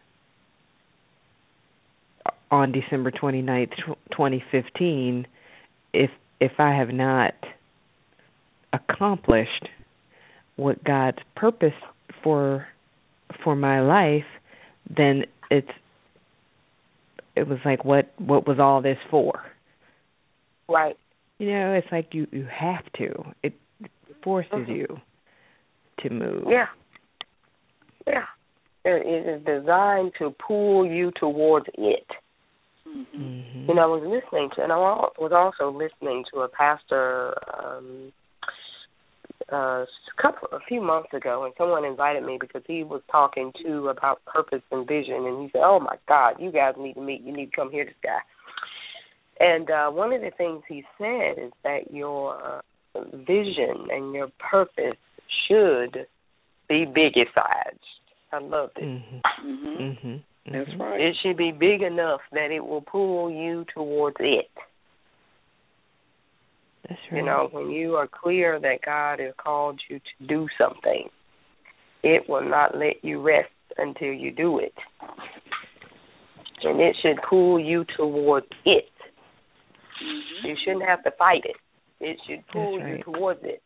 on December twenty-ninth, twenty fifteen, if if I have not accomplished what God's purpose for for my life, then it's it was like what what was all this for? Right. You know, it's like you, you have to. It forces mm-hmm. you to move. Yeah. Yeah. It is designed to pull you towards it. Mm-hmm. You know, I was listening to, and I was also listening to a pastor um, uh, a couple, a few months ago, and someone invited me because he was talking too about purpose and vision, and he said, "Oh my God, you guys need to meet. You need to come hear this guy." And uh, one of the things he said is that your vision and your purpose should be big-sized. I love it. Mm-hmm. Mm-hmm. Mm-hmm. That's right. It should be big enough that it will pull you towards it. That's right. You know, when you are clear that God has called you to do something, it will not let you rest until you do it. And it should pull you towards it. Mm-hmm. You shouldn't have to fight it. It should pull That's right. you towards it.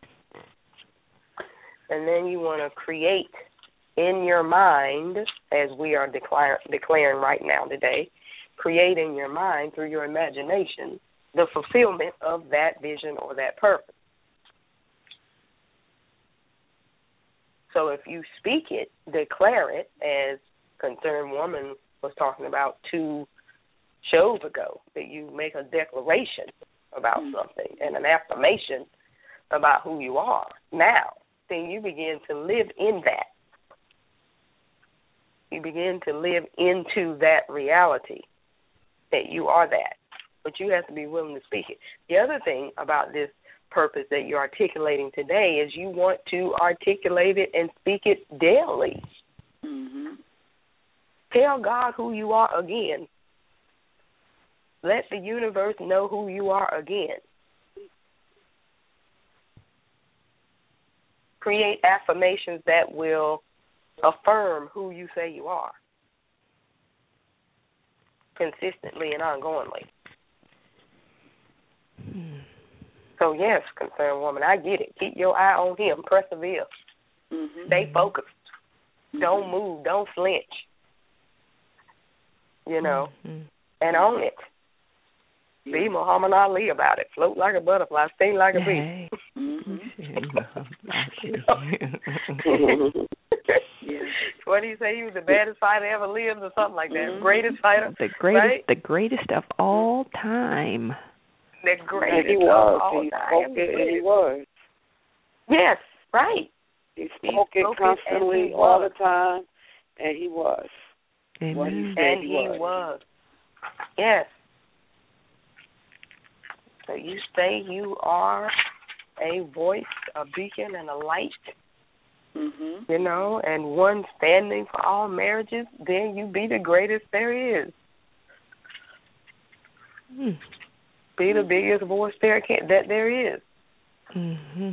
And then you want to create in your mind, as we are declare, declaring right now today, create in your mind through your imagination the fulfillment of that vision or that purpose. So if you speak it, declare it, as Concerned Woman was talking about two shows ago, that you make a declaration about mm-hmm. something and an affirmation about who you are. Now, then you begin to live in that. You begin to live into that reality that you are that. But you have to be willing to speak it. The other thing about this purpose that you're articulating today is you want to articulate it and speak it daily. Mm-hmm. Tell God who you are again. Let the universe know who you are again. Create affirmations that will affirm who you say you are consistently and ongoingly. Hmm. So, yes, Concerned Woman, I get it. Keep your eye on him. Persevere. Mm-hmm. Stay focused. Mm-hmm. Don't move. Don't flinch. You know, Mm-hmm. and own it. Yeah. Be Muhammad Ali about it. Float like a butterfly. Sting like a bee. Hey. Mm-hmm. Yeah. What did he say? He was the baddest fighter ever lived, or something like that. Mm-hmm. Greatest fighter, The greatest, right? the greatest of all time. The greatest. And he was. Of all He time. spoke it, and he was. Yes, right. He spoke he it spoke constantly, it he all was. the time, and he was. Amen. What he said And he he was. was. Yes. So you say you are a voice, a beacon, and a light, Mm-hmm. you know, and one standing for all marriages, then you be the greatest there is. Mm. Be the biggest voice there can, that there is. Mm-hmm.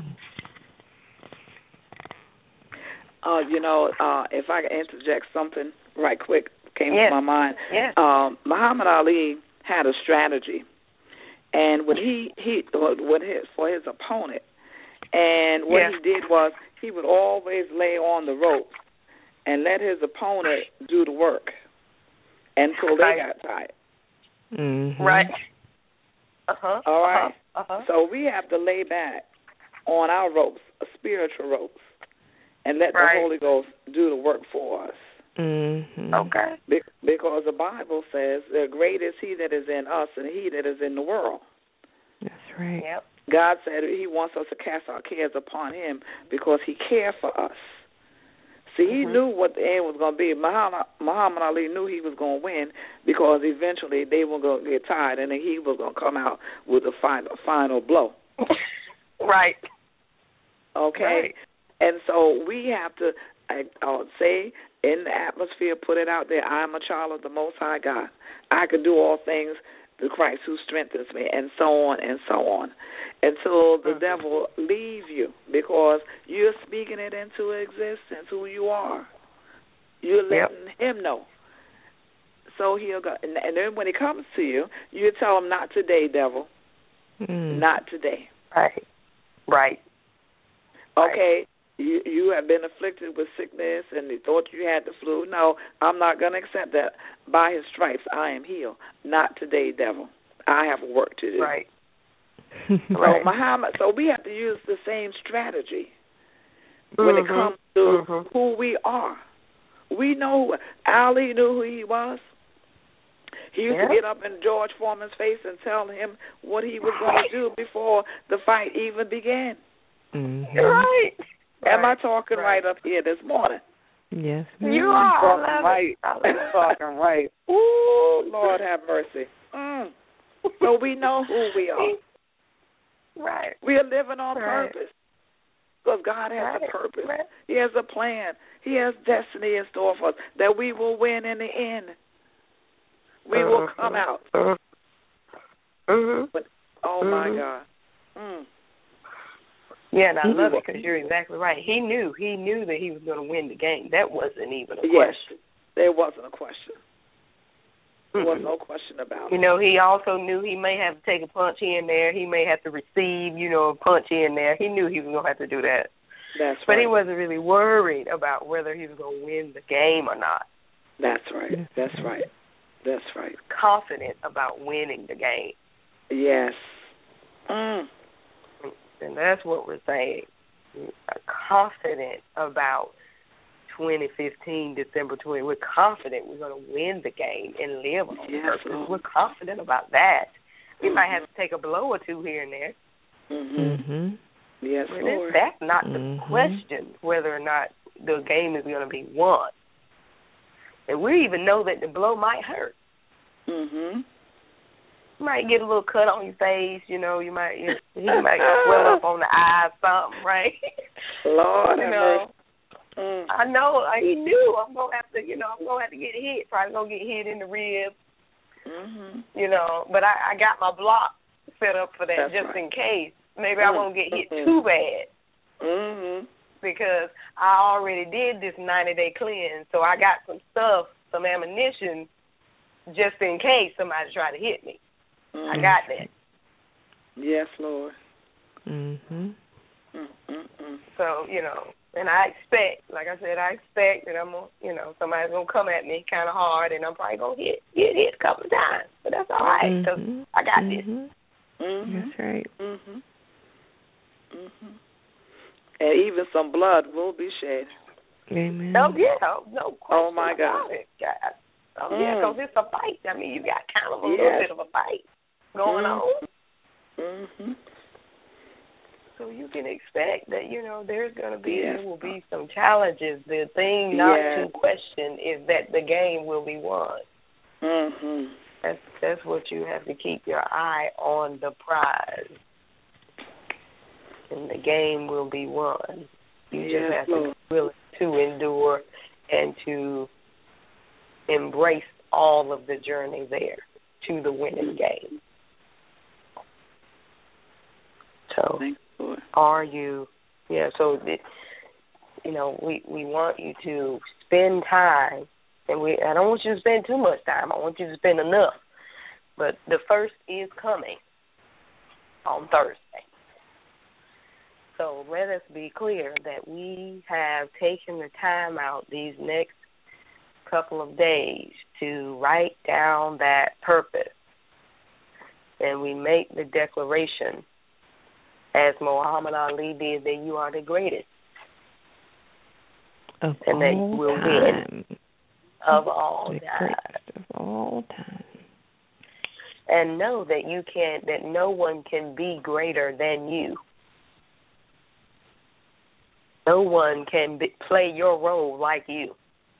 Uh, you know, uh, if I can interject something right quick, came Yes. to my mind. Yes. Um, Muhammad Ali had a strategy, and when he he when his for his opponent, and what yes. he did was he would always lay on the rope and let his opponent do the work until they right. got tired. Mm-hmm. Right. Uh huh. All right. Uh huh. So we have to lay back on our ropes, a spiritual ropes, and let right. the Holy Ghost do the work for us. Mm-hmm. Okay. Be- because the Bible says that great is he that is in us than he that is in the world. That's right. Yep. God said he wants us to cast our cares upon him because he cared for us. See, he mm-hmm. knew what the end was going to be. Muhammad, Muhammad Ali knew he was going to win because eventually they were going to get tired and then he was going to come out with a final, final blow. Right. Okay? Right. And so we have to I, I would say in the atmosphere, put it out there, I am a child of the Most High God. I can do all things through Christ who strengthens me, and so on and so on, until the mm-hmm. devil leave you because you're speaking it into existence, who you are. You're letting yep. him know. So he'll go, and, and then when he comes to you, you tell him, not today, devil. Mm. Not today. Right. Right. Okay. Right. You, you have been afflicted with sickness and you thought you had the flu. No, I'm not going to accept that. By his stripes, I am healed. Not today, devil. I have work to do. Right. So, right. Muhammad, so we have to use the same strategy when mm-hmm. it comes to mm-hmm. who we are. We know who Ali knew who he was. He used yeah. to get up in George Foreman's face and tell him what he was going to do before the fight even began. Mm-hmm. Right. Am right. I talking right. right up here this morning? Yes, ma'am. You are. Talking right. I'm talking right. Ooh, Lord have mercy. Mm. So we know who we are. Right. We are living on right. purpose because God has right. a purpose. Right. He has a plan. He has destiny in store for us that we will win in the end. We uh-huh. will come out. Uh-huh. But, oh, uh-huh. my God. Mm. Yeah, and I love it because you're exactly right. He knew. He knew that he was going to win the game. That wasn't even a yes, question. There wasn't a question. There mm-hmm. was no question about it. You know, he also knew he may have to take a punch here and there. He may have to receive, you know, a punch here and there. He knew he was going to have to do that. That's but right. But he wasn't really worried about whether he was going to win the game or not. That's right. That's right. That's right. Confident about winning the game. Yes. Mm. And that's what we're saying. We're confident about twenty fifteen, December twentieth. We're confident we're going to win the game and live on yes, purpose. Lord. We're confident about that. We mm-hmm. might have to take a blow or two here and there. Mm-hmm. Yes, but Lord. That's not the mm-hmm. question, whether or not the game is going to be won. And we even know that the blow might hurt. Mm-hmm. You might get a little cut on your face, you know, you might, you, he might swell up on the eye or something, right? Lord, you know, mm. I know, he knew I'm going to have to, you know, I'm going to have to get hit, probably going to get hit in the rib, mm-hmm. you know, but I, I got my block set up for that. That's just right. in case. Maybe mm-hmm. I won't get hit too bad. Mm-hmm. Because I already did this ninety-day cleanse, so I got some stuff, some ammunition, just in case somebody try to hit me. Mm-hmm. I got that. Yes, Lord. Mhm. Mm-mm-mm. So, you know, and I expect, like I said, I expect that I'm gonna, you know, somebody's gonna come at me kind of hard, and I'm probably gonna hit, get hit a couple of times, but that's all right because mm-hmm. I got mm-hmm. this. Mm-hmm. That's right. Mhm. Mhm. And even some blood will be shed. Amen. Oh yeah, no question. Oh my God. About it. God. Oh mm. yeah, because it's a fight. I mean, you got kind of a yes. little bit of a fight going mm. on. Mhm. So you can expect that, you know, there's going to be, yes. there will be some challenges. The thing not yes. to question is that the game will be won. Mhm. That's that's what you have to keep your eye on, the prize, and the game will be won. You yes, just have Lord. to be willing to endure and to embrace all of the journey there to the winning game. So, are you? Yeah. So, you know, we we want you to spend time, and we. I don't want you to spend too much time. I want you to spend enough. But the first is coming on Thursday. So let us be clear that we have taken the time out these next couple of days to write down that purpose, and we make the declaration as Muhammad Ali did, that you are the greatest. Of and all that will time. win of all the time. Greatest of all time. And know that you can, that no one can be greater than you. No one can be, play your role like you.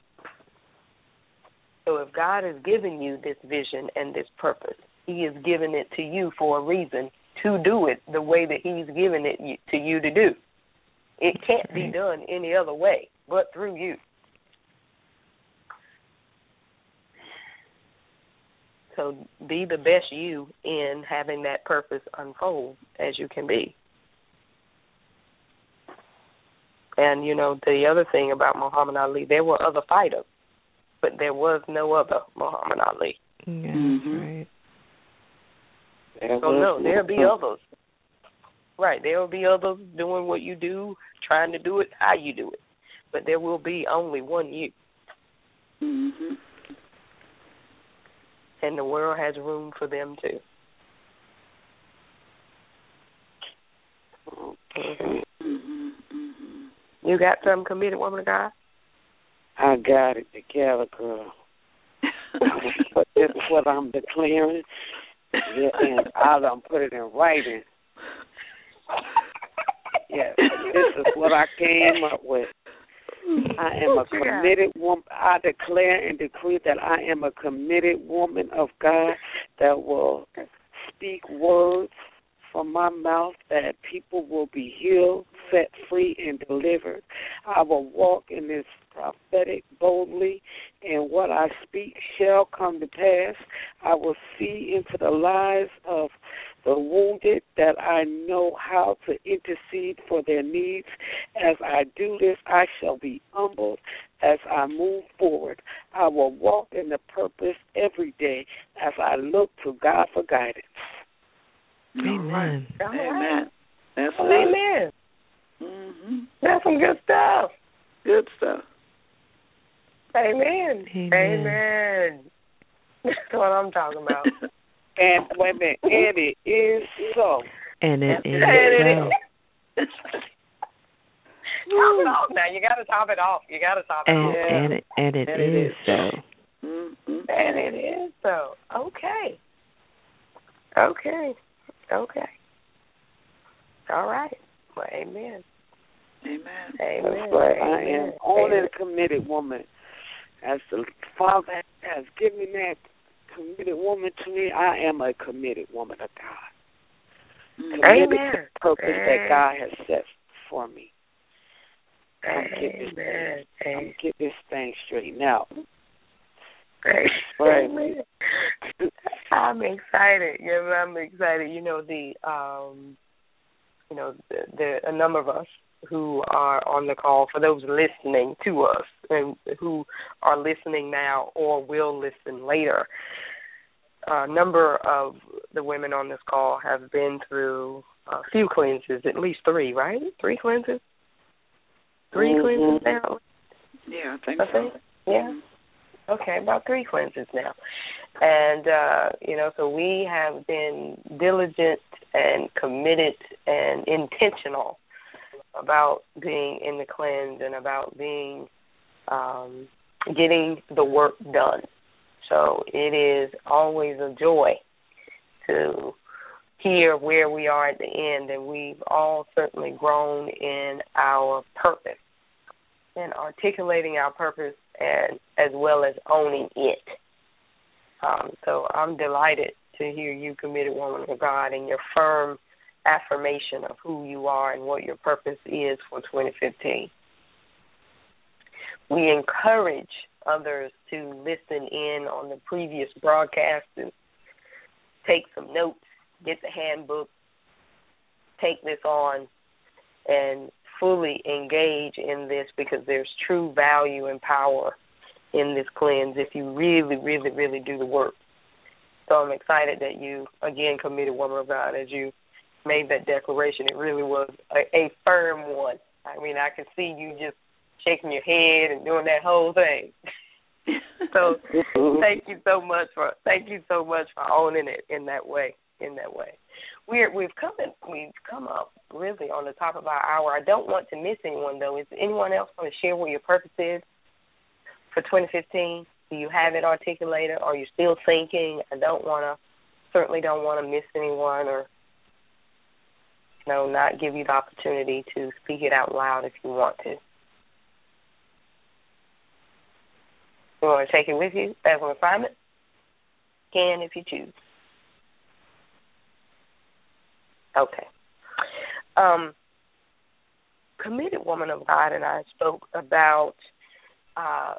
So if God has given you this vision and this purpose, He has given it to you for a reason to do it the way that He's given it to you to do. It can't be done any other way but through you. So be the best you in having that purpose unfold as you can be. And, you know, the other thing about Muhammad Ali, there were other fighters, but there was no other Muhammad Ali. Yeah, mm-hmm. right. So, no, there'll be others. Right, there will be others doing what you do, trying to do it how you do it. But there will be only one you. Mm-hmm. And the world has room for them, too. Mm-hmm. Mm-hmm. Mm-hmm. You got something committed, woman of God? I got it together, girl. But this is what I'm declaring, yeah, and I done put it in writing. Yes, this is what I came up with. I am a committed woman. I declare and decree that I am a committed woman of God that will speak words from my mouth that people will be healed, set free, and delivered. I will walk in this prophetic boldly, and what I speak shall come to pass. I will see into the lives of the wounded, that I know how to intercede for their needs. As I do this, I shall be humbled as I move forward. I will walk in the purpose every day as I look to God for guidance. Amen. Amen. That's oh, amen. Mm-hmm. That's some good stuff. Good stuff. Amen. Amen. Amen. That's what I'm talking about. And wait a minute, and it is so. And it is and it so. Is. Top it off now. You got to top it off. You got to top it And, off. yeah. and, it, and it and is, it is so. Mm-hmm. And it is so. Okay. Okay. Okay. All right. Well, amen. Amen. Amen. That's right. Amen. I am only a committed woman. As the Father has given that committed woman to me, I am a committed woman of God. Committed Amen. to the purpose Amen. that God has set for me. I'm Amen. getting this thing, I'm getting this thing straightened out. Amen. I'm excited. Yeah, I'm excited. You know the, um, you know the, the a number of us who are on the call, for those listening to us and who are listening now or will listen later. A number of the women on this call have been through a few cleanses, at least three, right? Three cleanses? Three mm-hmm. cleanses now? Yeah, I think I so. think, yeah. Okay, about three cleanses now. And, uh, you know, so we have been diligent and committed and intentional about being in the cleanse and about being, um, getting the work done. So it is always a joy to hear where we are at the end, and we've all certainly grown in our purpose and articulating our purpose and as well as owning it. Um, so I'm delighted to hear you, committed woman of God, and your firm affirmation of who you are and what your purpose is for twenty fifteen. We encourage others to listen in on the previous broadcasts and take some notes, get the handbook, take this on, and fully engage in this, because there's true value and power in this cleanse if you really, really, really do the work. So I'm excited that you, again, committed woman of God, as you made that declaration. It really was a, a firm one. I mean, I could see you just shaking your head and doing that whole thing. So thank you so much for thank you so much for owning it in that way. In that way, we're we've come in, we've come up really on the top of our hour. I don't want to miss anyone though. Is anyone else want to share what your purpose is for twenty fifteen? Do you have it articulated, or are you still thinking? I don't want to, certainly don't want to miss anyone, or you know, not give you the opportunity to speak it out loud if you want to. You want to take it with you as an assignment? Can if you choose. Okay. Um, Committed Woman of God and I spoke about uh,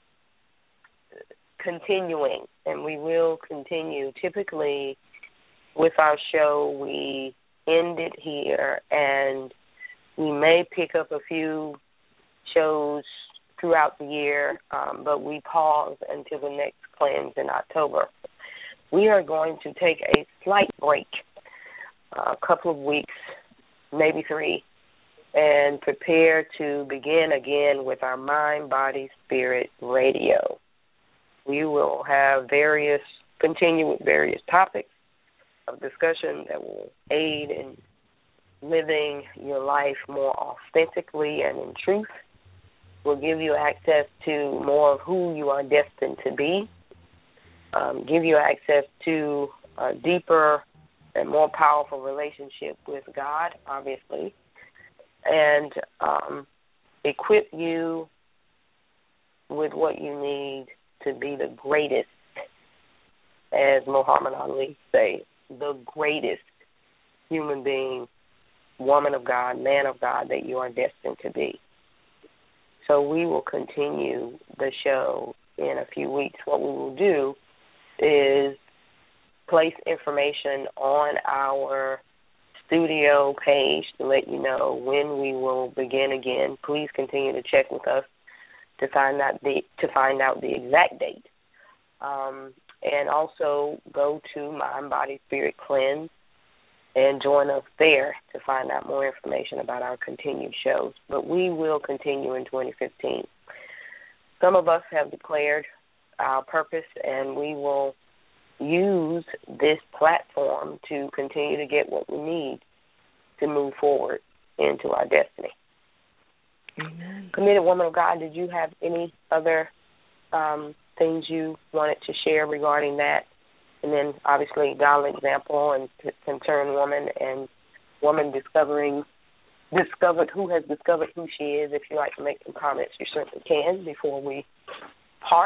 continuing, and we will continue. Typically, with our show, we end it here, and we may pick up a few shows throughout the year, um, but we pause until the next cleanse in October. We are going to take a slight break, a couple of weeks, maybe three, and prepare to begin again with our Mind, Body, Spirit radio. We will have various, continue with various topics of discussion that will aid in living your life more authentically and in truth. Will give you access to more of who you are destined to be, um, give you access to a deeper and more powerful relationship with God, obviously, and um, equip you with what you need to be the greatest, as Muhammad Ali say, the greatest human being, woman of God, man of God that you are destined to be. So we will continue the show in a few weeks. What we will do is place information on our studio page to let you know when we will begin again. Please continue to check with us to find out the to find out the exact date. Um, and also go to Mind, Body, Spirit Cleanse and join us there to find out more information about our continued shows. But we will continue in twenty fifteen. Some of us have declared our purpose, and we will use this platform to continue to get what we need to move forward into our destiny. Amen. Committed Woman of God, did you have any other um, things you wanted to share regarding that? And then, obviously, godly example and concerned woman and woman discovering, discovered who has discovered who she is. If you'd like to make some comments, you certainly can before we part.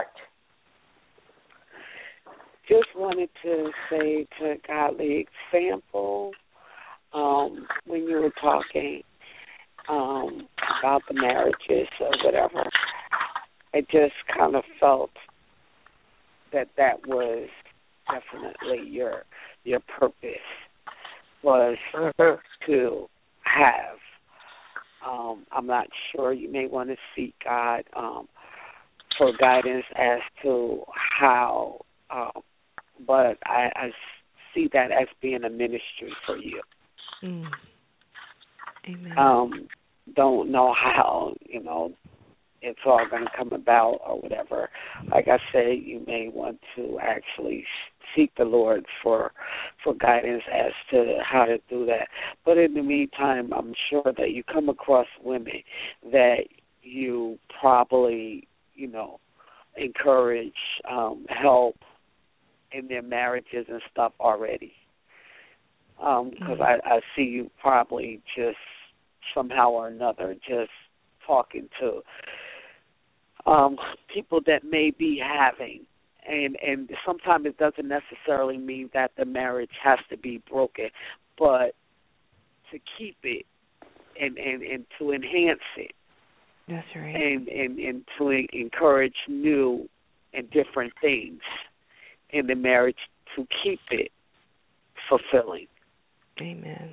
Just wanted to say to godly example, um, when you were talking um, about the marriages or whatever, I just kind of felt that that was definitely your your purpose was to have. Um, I'm not sure. You may want to seek God um, for guidance as to how, um, but I, I see that as being a ministry for you. Mm. Amen. Um, don't know how, you know, it's all going to come about or whatever. Like I said, you may want to actually seek the Lord for for guidance as to how to do that. But in the meantime, I'm sure that you come across women that you probably, you know, encourage, um, help in their marriages and stuff already. Because um, mm-hmm. I, I see you probably just somehow or another just talking to um, people that may be having, and, and sometimes it doesn't necessarily mean that the marriage has to be broken, but to keep it and, and, and to enhance it. That's right. And, and, and to encourage new and different things in the marriage to keep it fulfilling. Amen.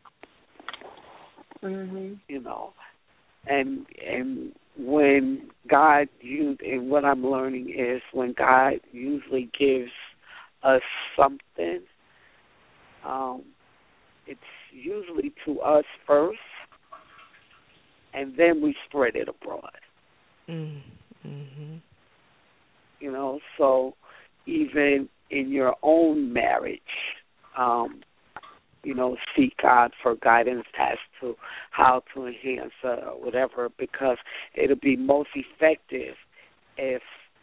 Mm-hmm. You know, and and when God used, and what I'm learning is when God usually gives us something, um, it's usually to us first, and then we spread it abroad. Mm-hmm. You know, so even in your own marriage, um, you know, seek God for guidance as to how to enhance uh, whatever, because it'll be most effective if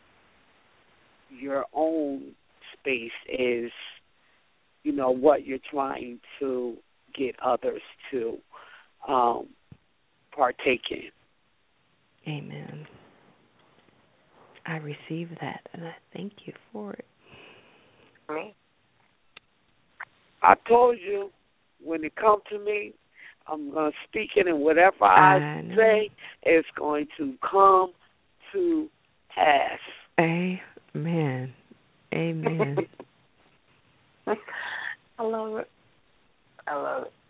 your own space is, you know, what you're trying to get others to um, partake in. Amen. I receive that, and I thank you for it. Me? I told you, when it comes to me, I'm going to speak it, and whatever I, I say is going to come to pass. Amen. Amen. I love it. I love it.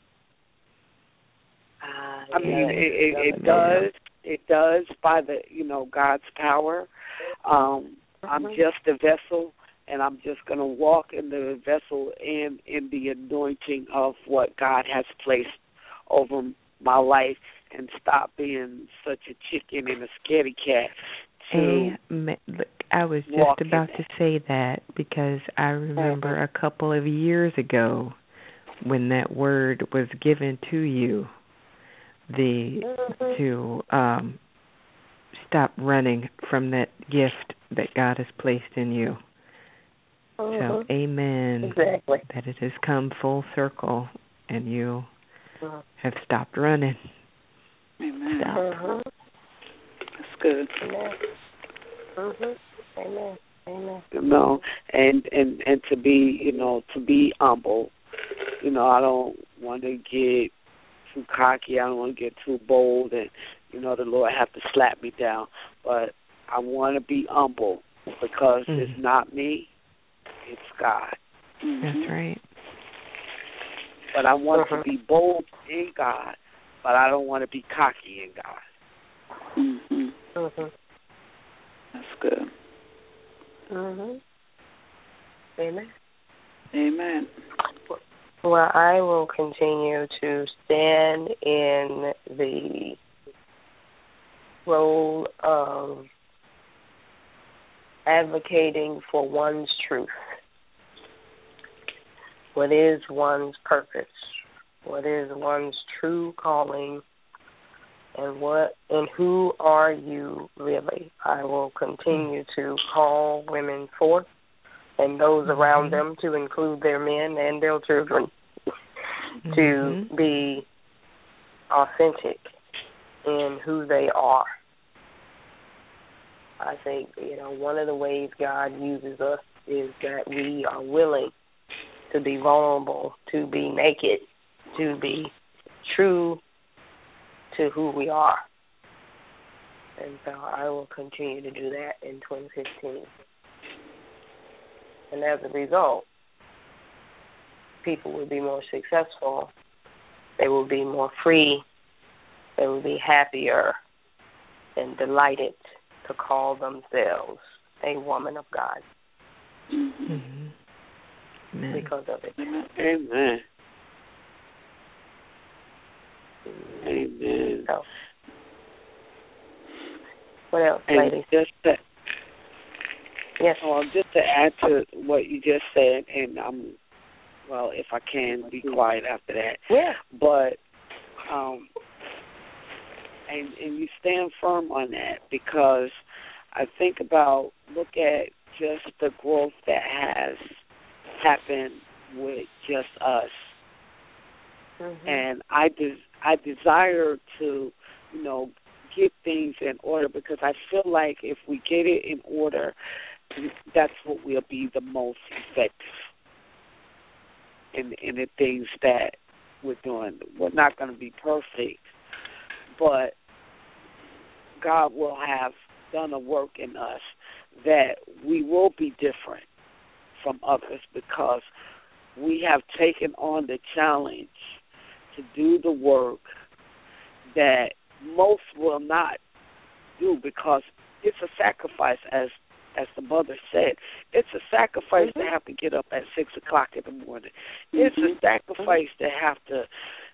Uh, I mean, yeah, it, it, it does. It does by the, you know, God's power. Um, mm-hmm. I'm just a vessel, and I'm just going to walk in the vessel and in the anointing of what God has placed over my life, and stop being such a chicken and a scaredy cat. Amen. Look, I was just about to say that, because I remember mm-hmm. a couple of years ago when that word was given to you, the mm-hmm. to um, stop running from that gift that God has placed in you. Mm-hmm. So, amen. Exactly. That it has come full circle, and you mm-hmm. have stopped running. Amen. Mm-hmm. That's good. Amen. Mm-hmm. Amen. Amen. You know, and, and, and to be, you know, to be humble. You know, I don't want to get too cocky. I don't want to get too bold, and, you know, the Lord have to slap me down. But I want to be humble, because mm-hmm. it's not me, it's God. That's right. But I want uh-huh. to be bold in God, but I don't want to be cocky in God. Mm-hmm. Uh-huh. That's good. Mm-hmm. Amen. Amen. Well, I will continue to stand in the role of advocating for one's truth. What is one's purpose? What is one's true calling? And what and who are you really? I will continue to call women forth, and those around them, to include their men and their children, mm-hmm. to be authentic in who they are. I think, you know, one of the ways God uses us is that we are willing to be vulnerable, to be naked, to be true to who we are. And so I will continue to do that in twenty fifteen. And as a result, people will be more successful. They will be more free. They will be happier and delighted to call themselves a woman of God. Mm-hmm. Amen. Because of it. Amen. Amen. So, what else, and ladies? Just to, yes. Well, just to add to what you just said, and I'm, well, if I can be quiet after that. Yeah. But, um, and and you stand firm on that, because I think about, look at just the growth that has happened with just us. Mm-hmm. And I des- I desire to, you know, get things in order, because I feel like if we get it in order, that's what will be the most effective in, in the things that we're doing. We're not going to be perfect, but God will have done a work in us that we will be different from others, because we have taken on the challenge to do the work that most will not do, because it's a sacrifice, as as the mother said. It's a sacrifice mm-hmm. to have to get up at six o'clock in the morning. Mm-hmm. It's a sacrifice to have to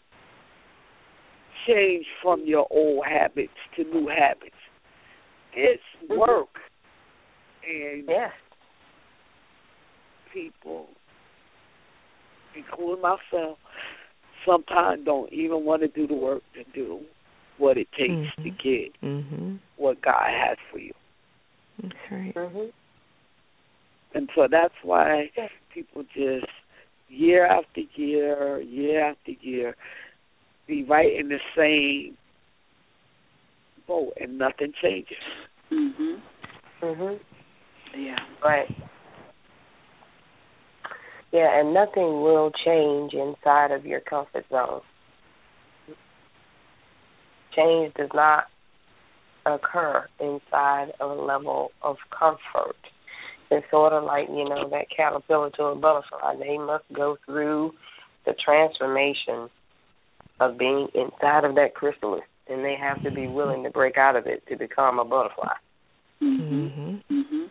change from your old habits to new habits. It's mm-hmm. work. And yeah. people, including myself, sometimes don't even want to do the work to do what it takes mm-hmm. to get mm-hmm. what God has for you. That's right. Mm-hmm. And so that's why people just year after year, year after year, be right in the same boat and nothing changes. Mhm. Mhm. Yeah. Right. Yeah, and nothing will change inside of your comfort zone. Change does not occur inside of a level of comfort. It's sort of like, you know, that caterpillar to a butterfly. They must go through the transformation of being inside of that chrysalis, and they have to be willing to break out of it to become a butterfly. Mhm. Mhm.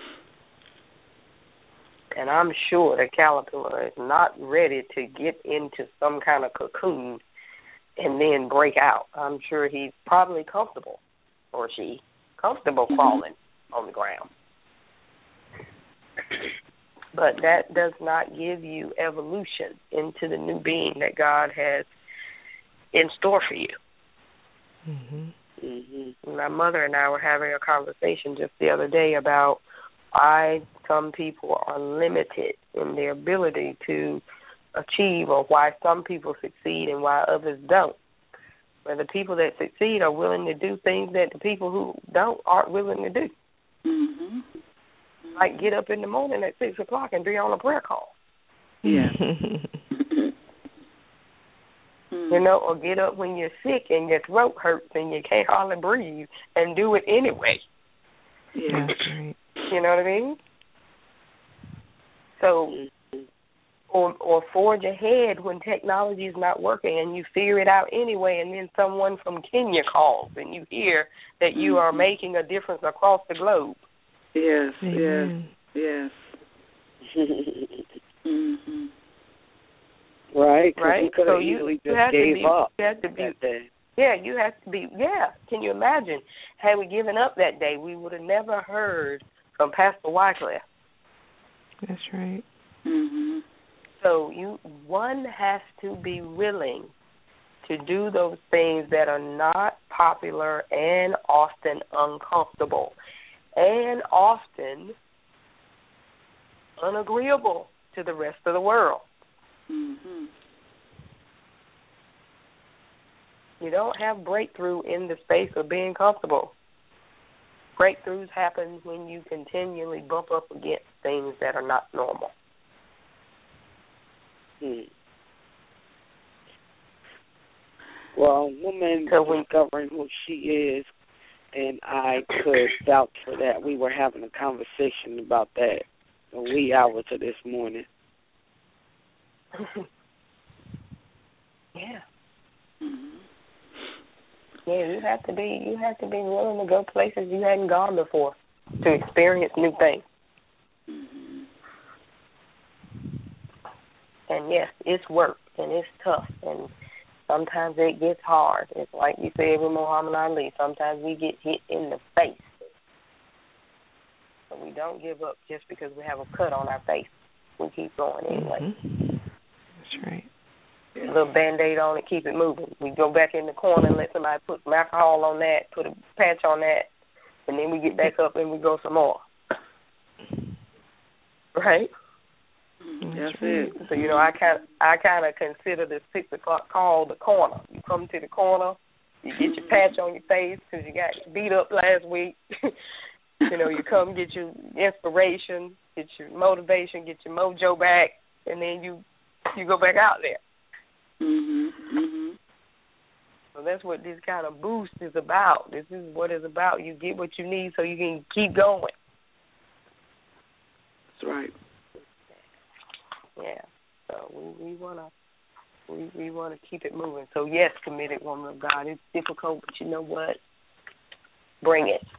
And I'm sure the caterpillar is not ready to get into some kind of cocoon and then break out. I'm sure he's probably comfortable, or she, comfortable crawling mm-hmm. on the ground. But that does not give you evolution into the new being that God has in store for you. Mm-hmm. Mm-hmm. My mother and I were having a conversation just the other day about why some people are limited in their ability to achieve, or why some people succeed and why others don't. Where the people that succeed are willing to do things that the people who don't aren't willing to do. Mm-hmm. Like get up in the morning at six o'clock and be on a prayer call. Yeah. You know, or get up when you're sick and your throat hurts and you can't hardly breathe and do it anyway. Yeah. That's right. You know what I mean? So, or or forge ahead when technology is not working and you figure it out anyway, and then someone from Kenya calls and you hear that you are making a difference across the globe. Yes, Amen. yes, yes. Mm-hmm. Right, right. You could so have you, easily you just have gave to be, up you have to be, that day. Yeah, you have to be. Yeah, can you imagine? Had we given up that day, we would have never heard from Pastor Wycliffe. That's right. Mm-hmm. So you, one has to be willing to do those things that are not popular and often uncomfortable and often unagreeable to the rest of the world. Mm-hmm. You don't have breakthrough in the space of being comfortable. Breakthroughs happen when you continually bump up against things that are not normal. Hmm. Well, woman So when, discovering who she is, and I could vouch for that. We were having a conversation about that a wee hour to this morning. yeah. Mm-hmm. Yeah, you have to be you have to be willing to go places you hadn't gone before to experience new things. Mm-hmm. And yes, it's work and it's tough and sometimes it gets hard. It's like you said with Muhammad Ali, sometimes we get hit in the face. But we don't give up just because we have a cut on our face. We keep going anyway. Mm-hmm. That's right. A little Band-Aid on it, keep it moving. We go back in the corner and let somebody put some alcohol on that, put a patch on that, and then we get back up and we go some more. Right? That's it. So, you know, I kind I kind of consider the six o'clock call the corner. You come to the corner, you get your patch on your face because you got beat up last week. You know, you come get your inspiration, get your motivation, get your mojo back, and then you you go back out there. Mm-hmm. Mm-hmm. So that's what this kind of boost is about. This is what it's about. You get what you need so you can keep going. That's right. Yeah. So we, we wanna we we wanna keep it moving. So yes, committed woman of God, it's difficult, but you know what? Bring it.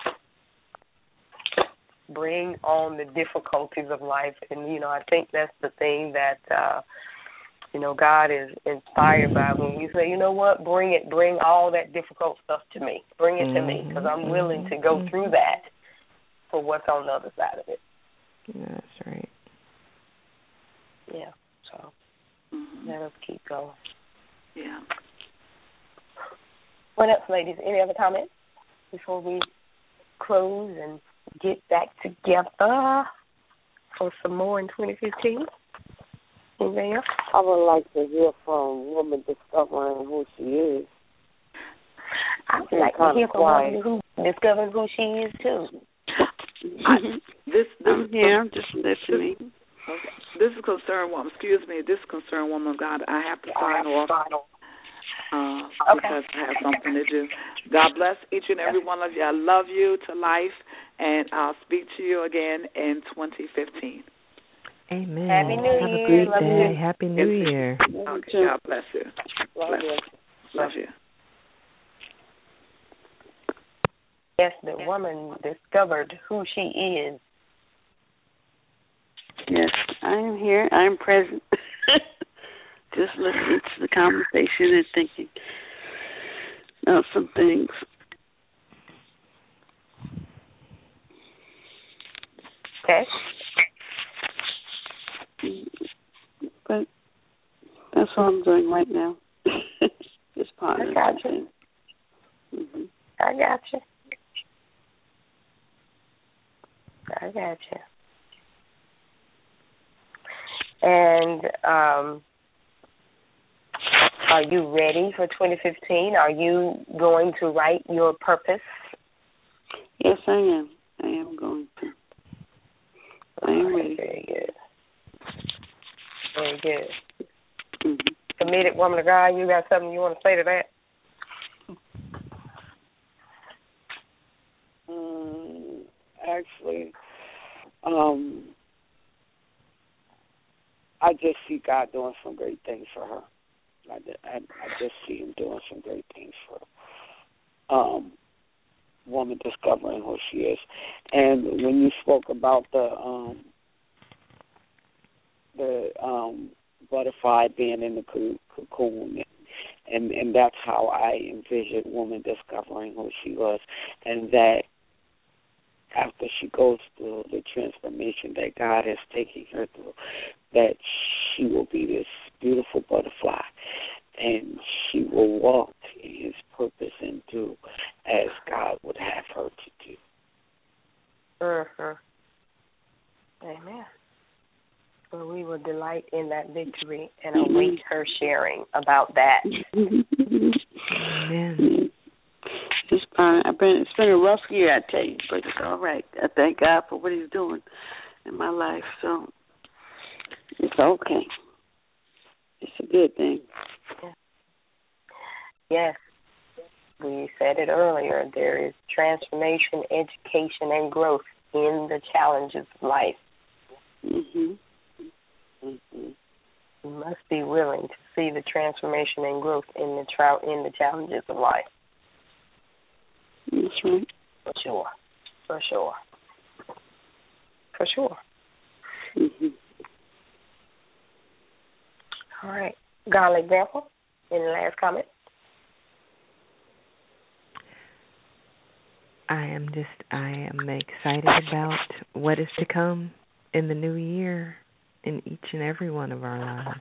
Bring on the difficulties of life, and you know I think that's the thing that. Uh, You know, God is inspired by when we say, you know what, bring it, bring all that difficult stuff to me. Bring it to me because I'm willing to go through that for what's on the other side of it. Yeah, that's right. Yeah, so. Mm-hmm. Let us keep going. Yeah. What else, ladies? Any other comments before we close and get back together for some more in twenty fifteen? Anything else? I would like to hear from woman discovering who she is. I would like to hear from woman who discovering who she is too. I, this, this I'm here. I'm just listening. This, okay. This is concerned woman. Excuse me. This concerned woman of God. I have to sign off. Uh, okay. Because I have something to do. God bless each and every one of you. I love you to life, and I'll speak to you again in twenty fifteen. Amen. Happy New Have Year. a great Love day. you. Happy New Year. Okay. God bless you. Love bless. you. Love you. Yes, the woman discovered who she is. Yes, I am here. I am present. Just listening to the conversation and thinking of some things. Okay. But that's what I'm doing right now. Just pondering. I got you. Mm-hmm. I got you. I got you. And um, are you ready for twenty fifteen? Are you going to write your purpose? Yes, I am. I am going to. I am ready. Very good. Very good. Mm-hmm. Committed woman of God, you got something you want to say to that? Um, actually, um, I just see God doing some great things for her. I, I, I just see him doing some great things for her. Um, woman discovering who she is. And when you spoke about the um, the um, butterfly being in the cocoon, and, and that's how I envisioned woman discovering who she was, and that after she goes through the transformation that God has taken her through, that she will be this beautiful butterfly, and she will walk in his purpose and do as God would have her to do. Mm-hmm. Amen. Well, we will delight in that victory and await her sharing about that. Amen. It's been, I've been, it's been a rough year, I tell you, but it's all right. I thank God for what he's doing in my life, so it's okay. It's a good thing. Yes. We said it earlier. There is transformation, education, and growth in the challenges of life. Mm-hmm. Mm-hmm. You must be willing to see the transformation and growth in the tra- in the challenges of life. That's right. For sure. For sure. For sure. Mm-hmm. All right. Godly example. Any last comment? I am just, I am excited about what is to come in the new year in each and every one of our lives.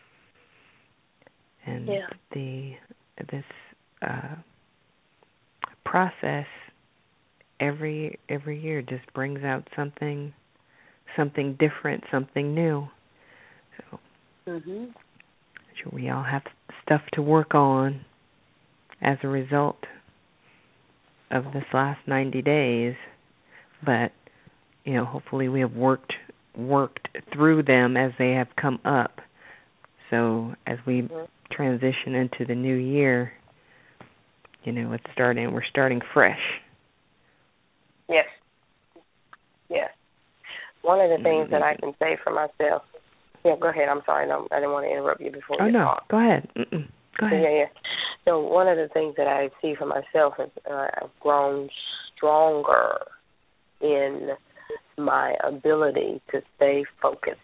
And yeah. the this uh, process every every year just brings out something something different, something new. So mm-hmm. sure we all have stuff to work on as a result of this last ninety days, but you know, hopefully we have worked worked through them as they have come up. So as we mm-hmm. transition into the new year, you know, it's starting. We're starting fresh. Yes. Yes. One of the things mm-hmm. that I can say for myself. Yeah, go ahead. I'm sorry. No, I didn't want to interrupt you before oh, you no. talk. Go ahead. Mm-mm. Go ahead. Yeah, yeah. So one of the things that I see for myself is uh, I've grown stronger in my ability to stay focused.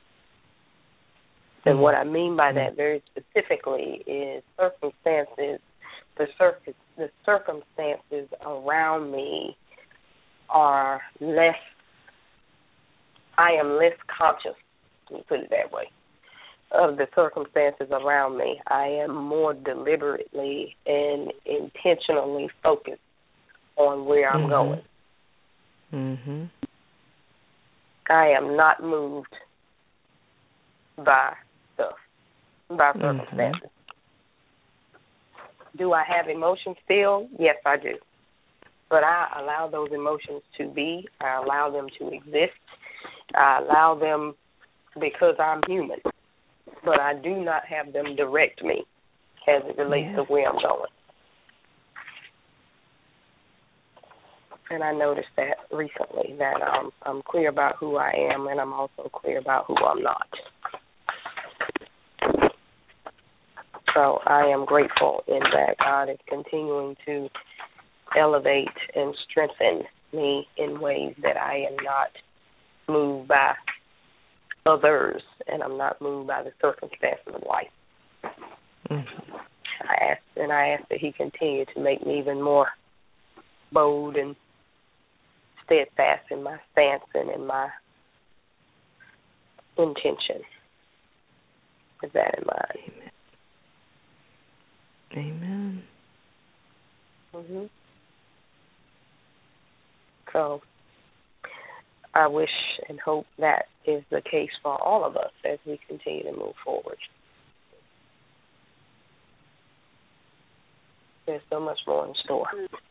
And mm-hmm. what I mean by that very specifically is circumstances, the, circ- the circumstances around me are less, I am less conscious, let me put it that way. of the circumstances around me. I am more deliberately and intentionally focused on where I'm mm-hmm. going. Mhm. I am not moved by stuff, by circumstances. Mm-hmm. Do I have emotions still? Yes, I do. But I allow those emotions to be. I allow them to exist. I allow them because I'm human. But I do not have them direct me as it relates yeah. to where I'm going. And I noticed that recently, that um, I'm clear about who I am, and I'm also clear about who I'm not. So I am grateful in that God is continuing to elevate and strengthen me in ways that I am not moved by others, and I'm not moved by the circumstances of life. Mm-hmm. I ask, and I ask that He continue to make me even more bold and steadfast in my stance and in my intention. With that in mind. Amen. Amen. Mhm. So I wish and hope that is the case for all of us as we continue to move forward. There's so much more in store.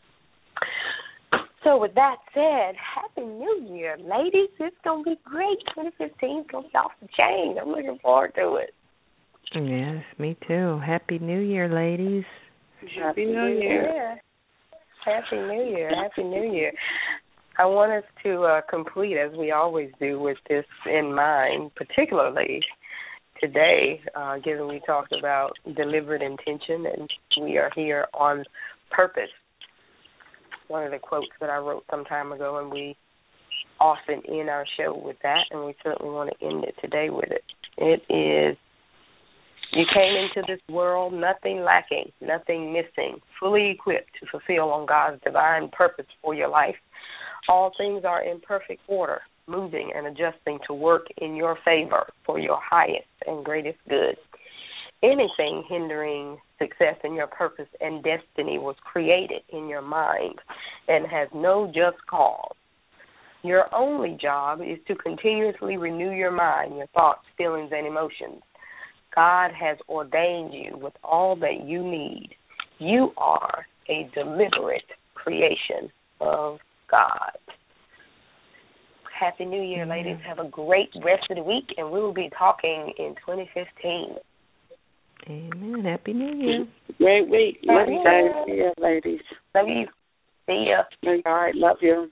So with that said, Happy New Year, ladies. It's going to be great. twenty fifteen is going to be off the chain. I'm looking forward to it. Yes, me too. Happy New Year, ladies. Happy New Year. Happy New Year. Happy New Year. I want us to uh, complete, as we always do, with this in mind, particularly today, uh, given we talked about deliberate intention and we are here on purpose. One of the quotes that I wrote some time ago, and we often end our show with that, and we certainly want to end it today with it. It is, you came into this world nothing lacking, nothing missing, fully equipped to fulfill on God's divine purpose for your life. All things are in perfect order, moving and adjusting to work in your favor for your highest and greatest good. Anything hindering success in your purpose and destiny was created in your mind and has no just cause. Your only job is to continuously renew your mind, your thoughts, feelings, and emotions. God has ordained you with all that you need. You are a deliberate creation of God. Happy New Year, ladies. Have a great rest of the week, and we will be talking in twenty fifteen. Amen. Happy New Year. Great week. Love you guys here, ladies. Love you. See ya. All right. Love you.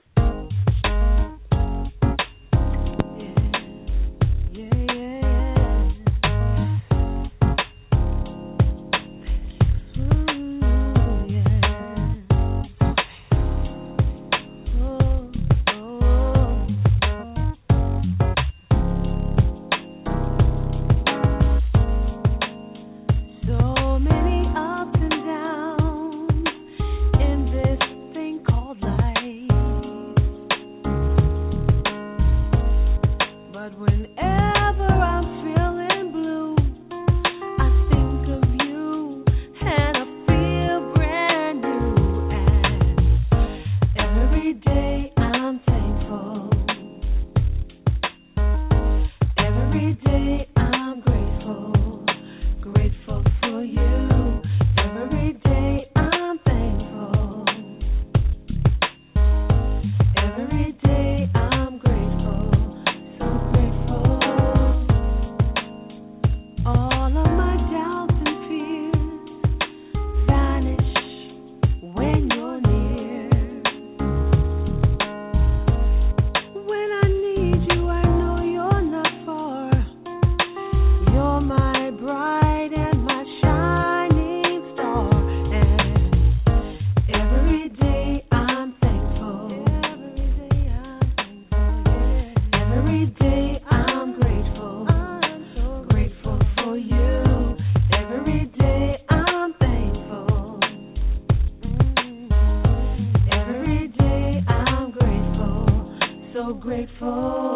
Grateful.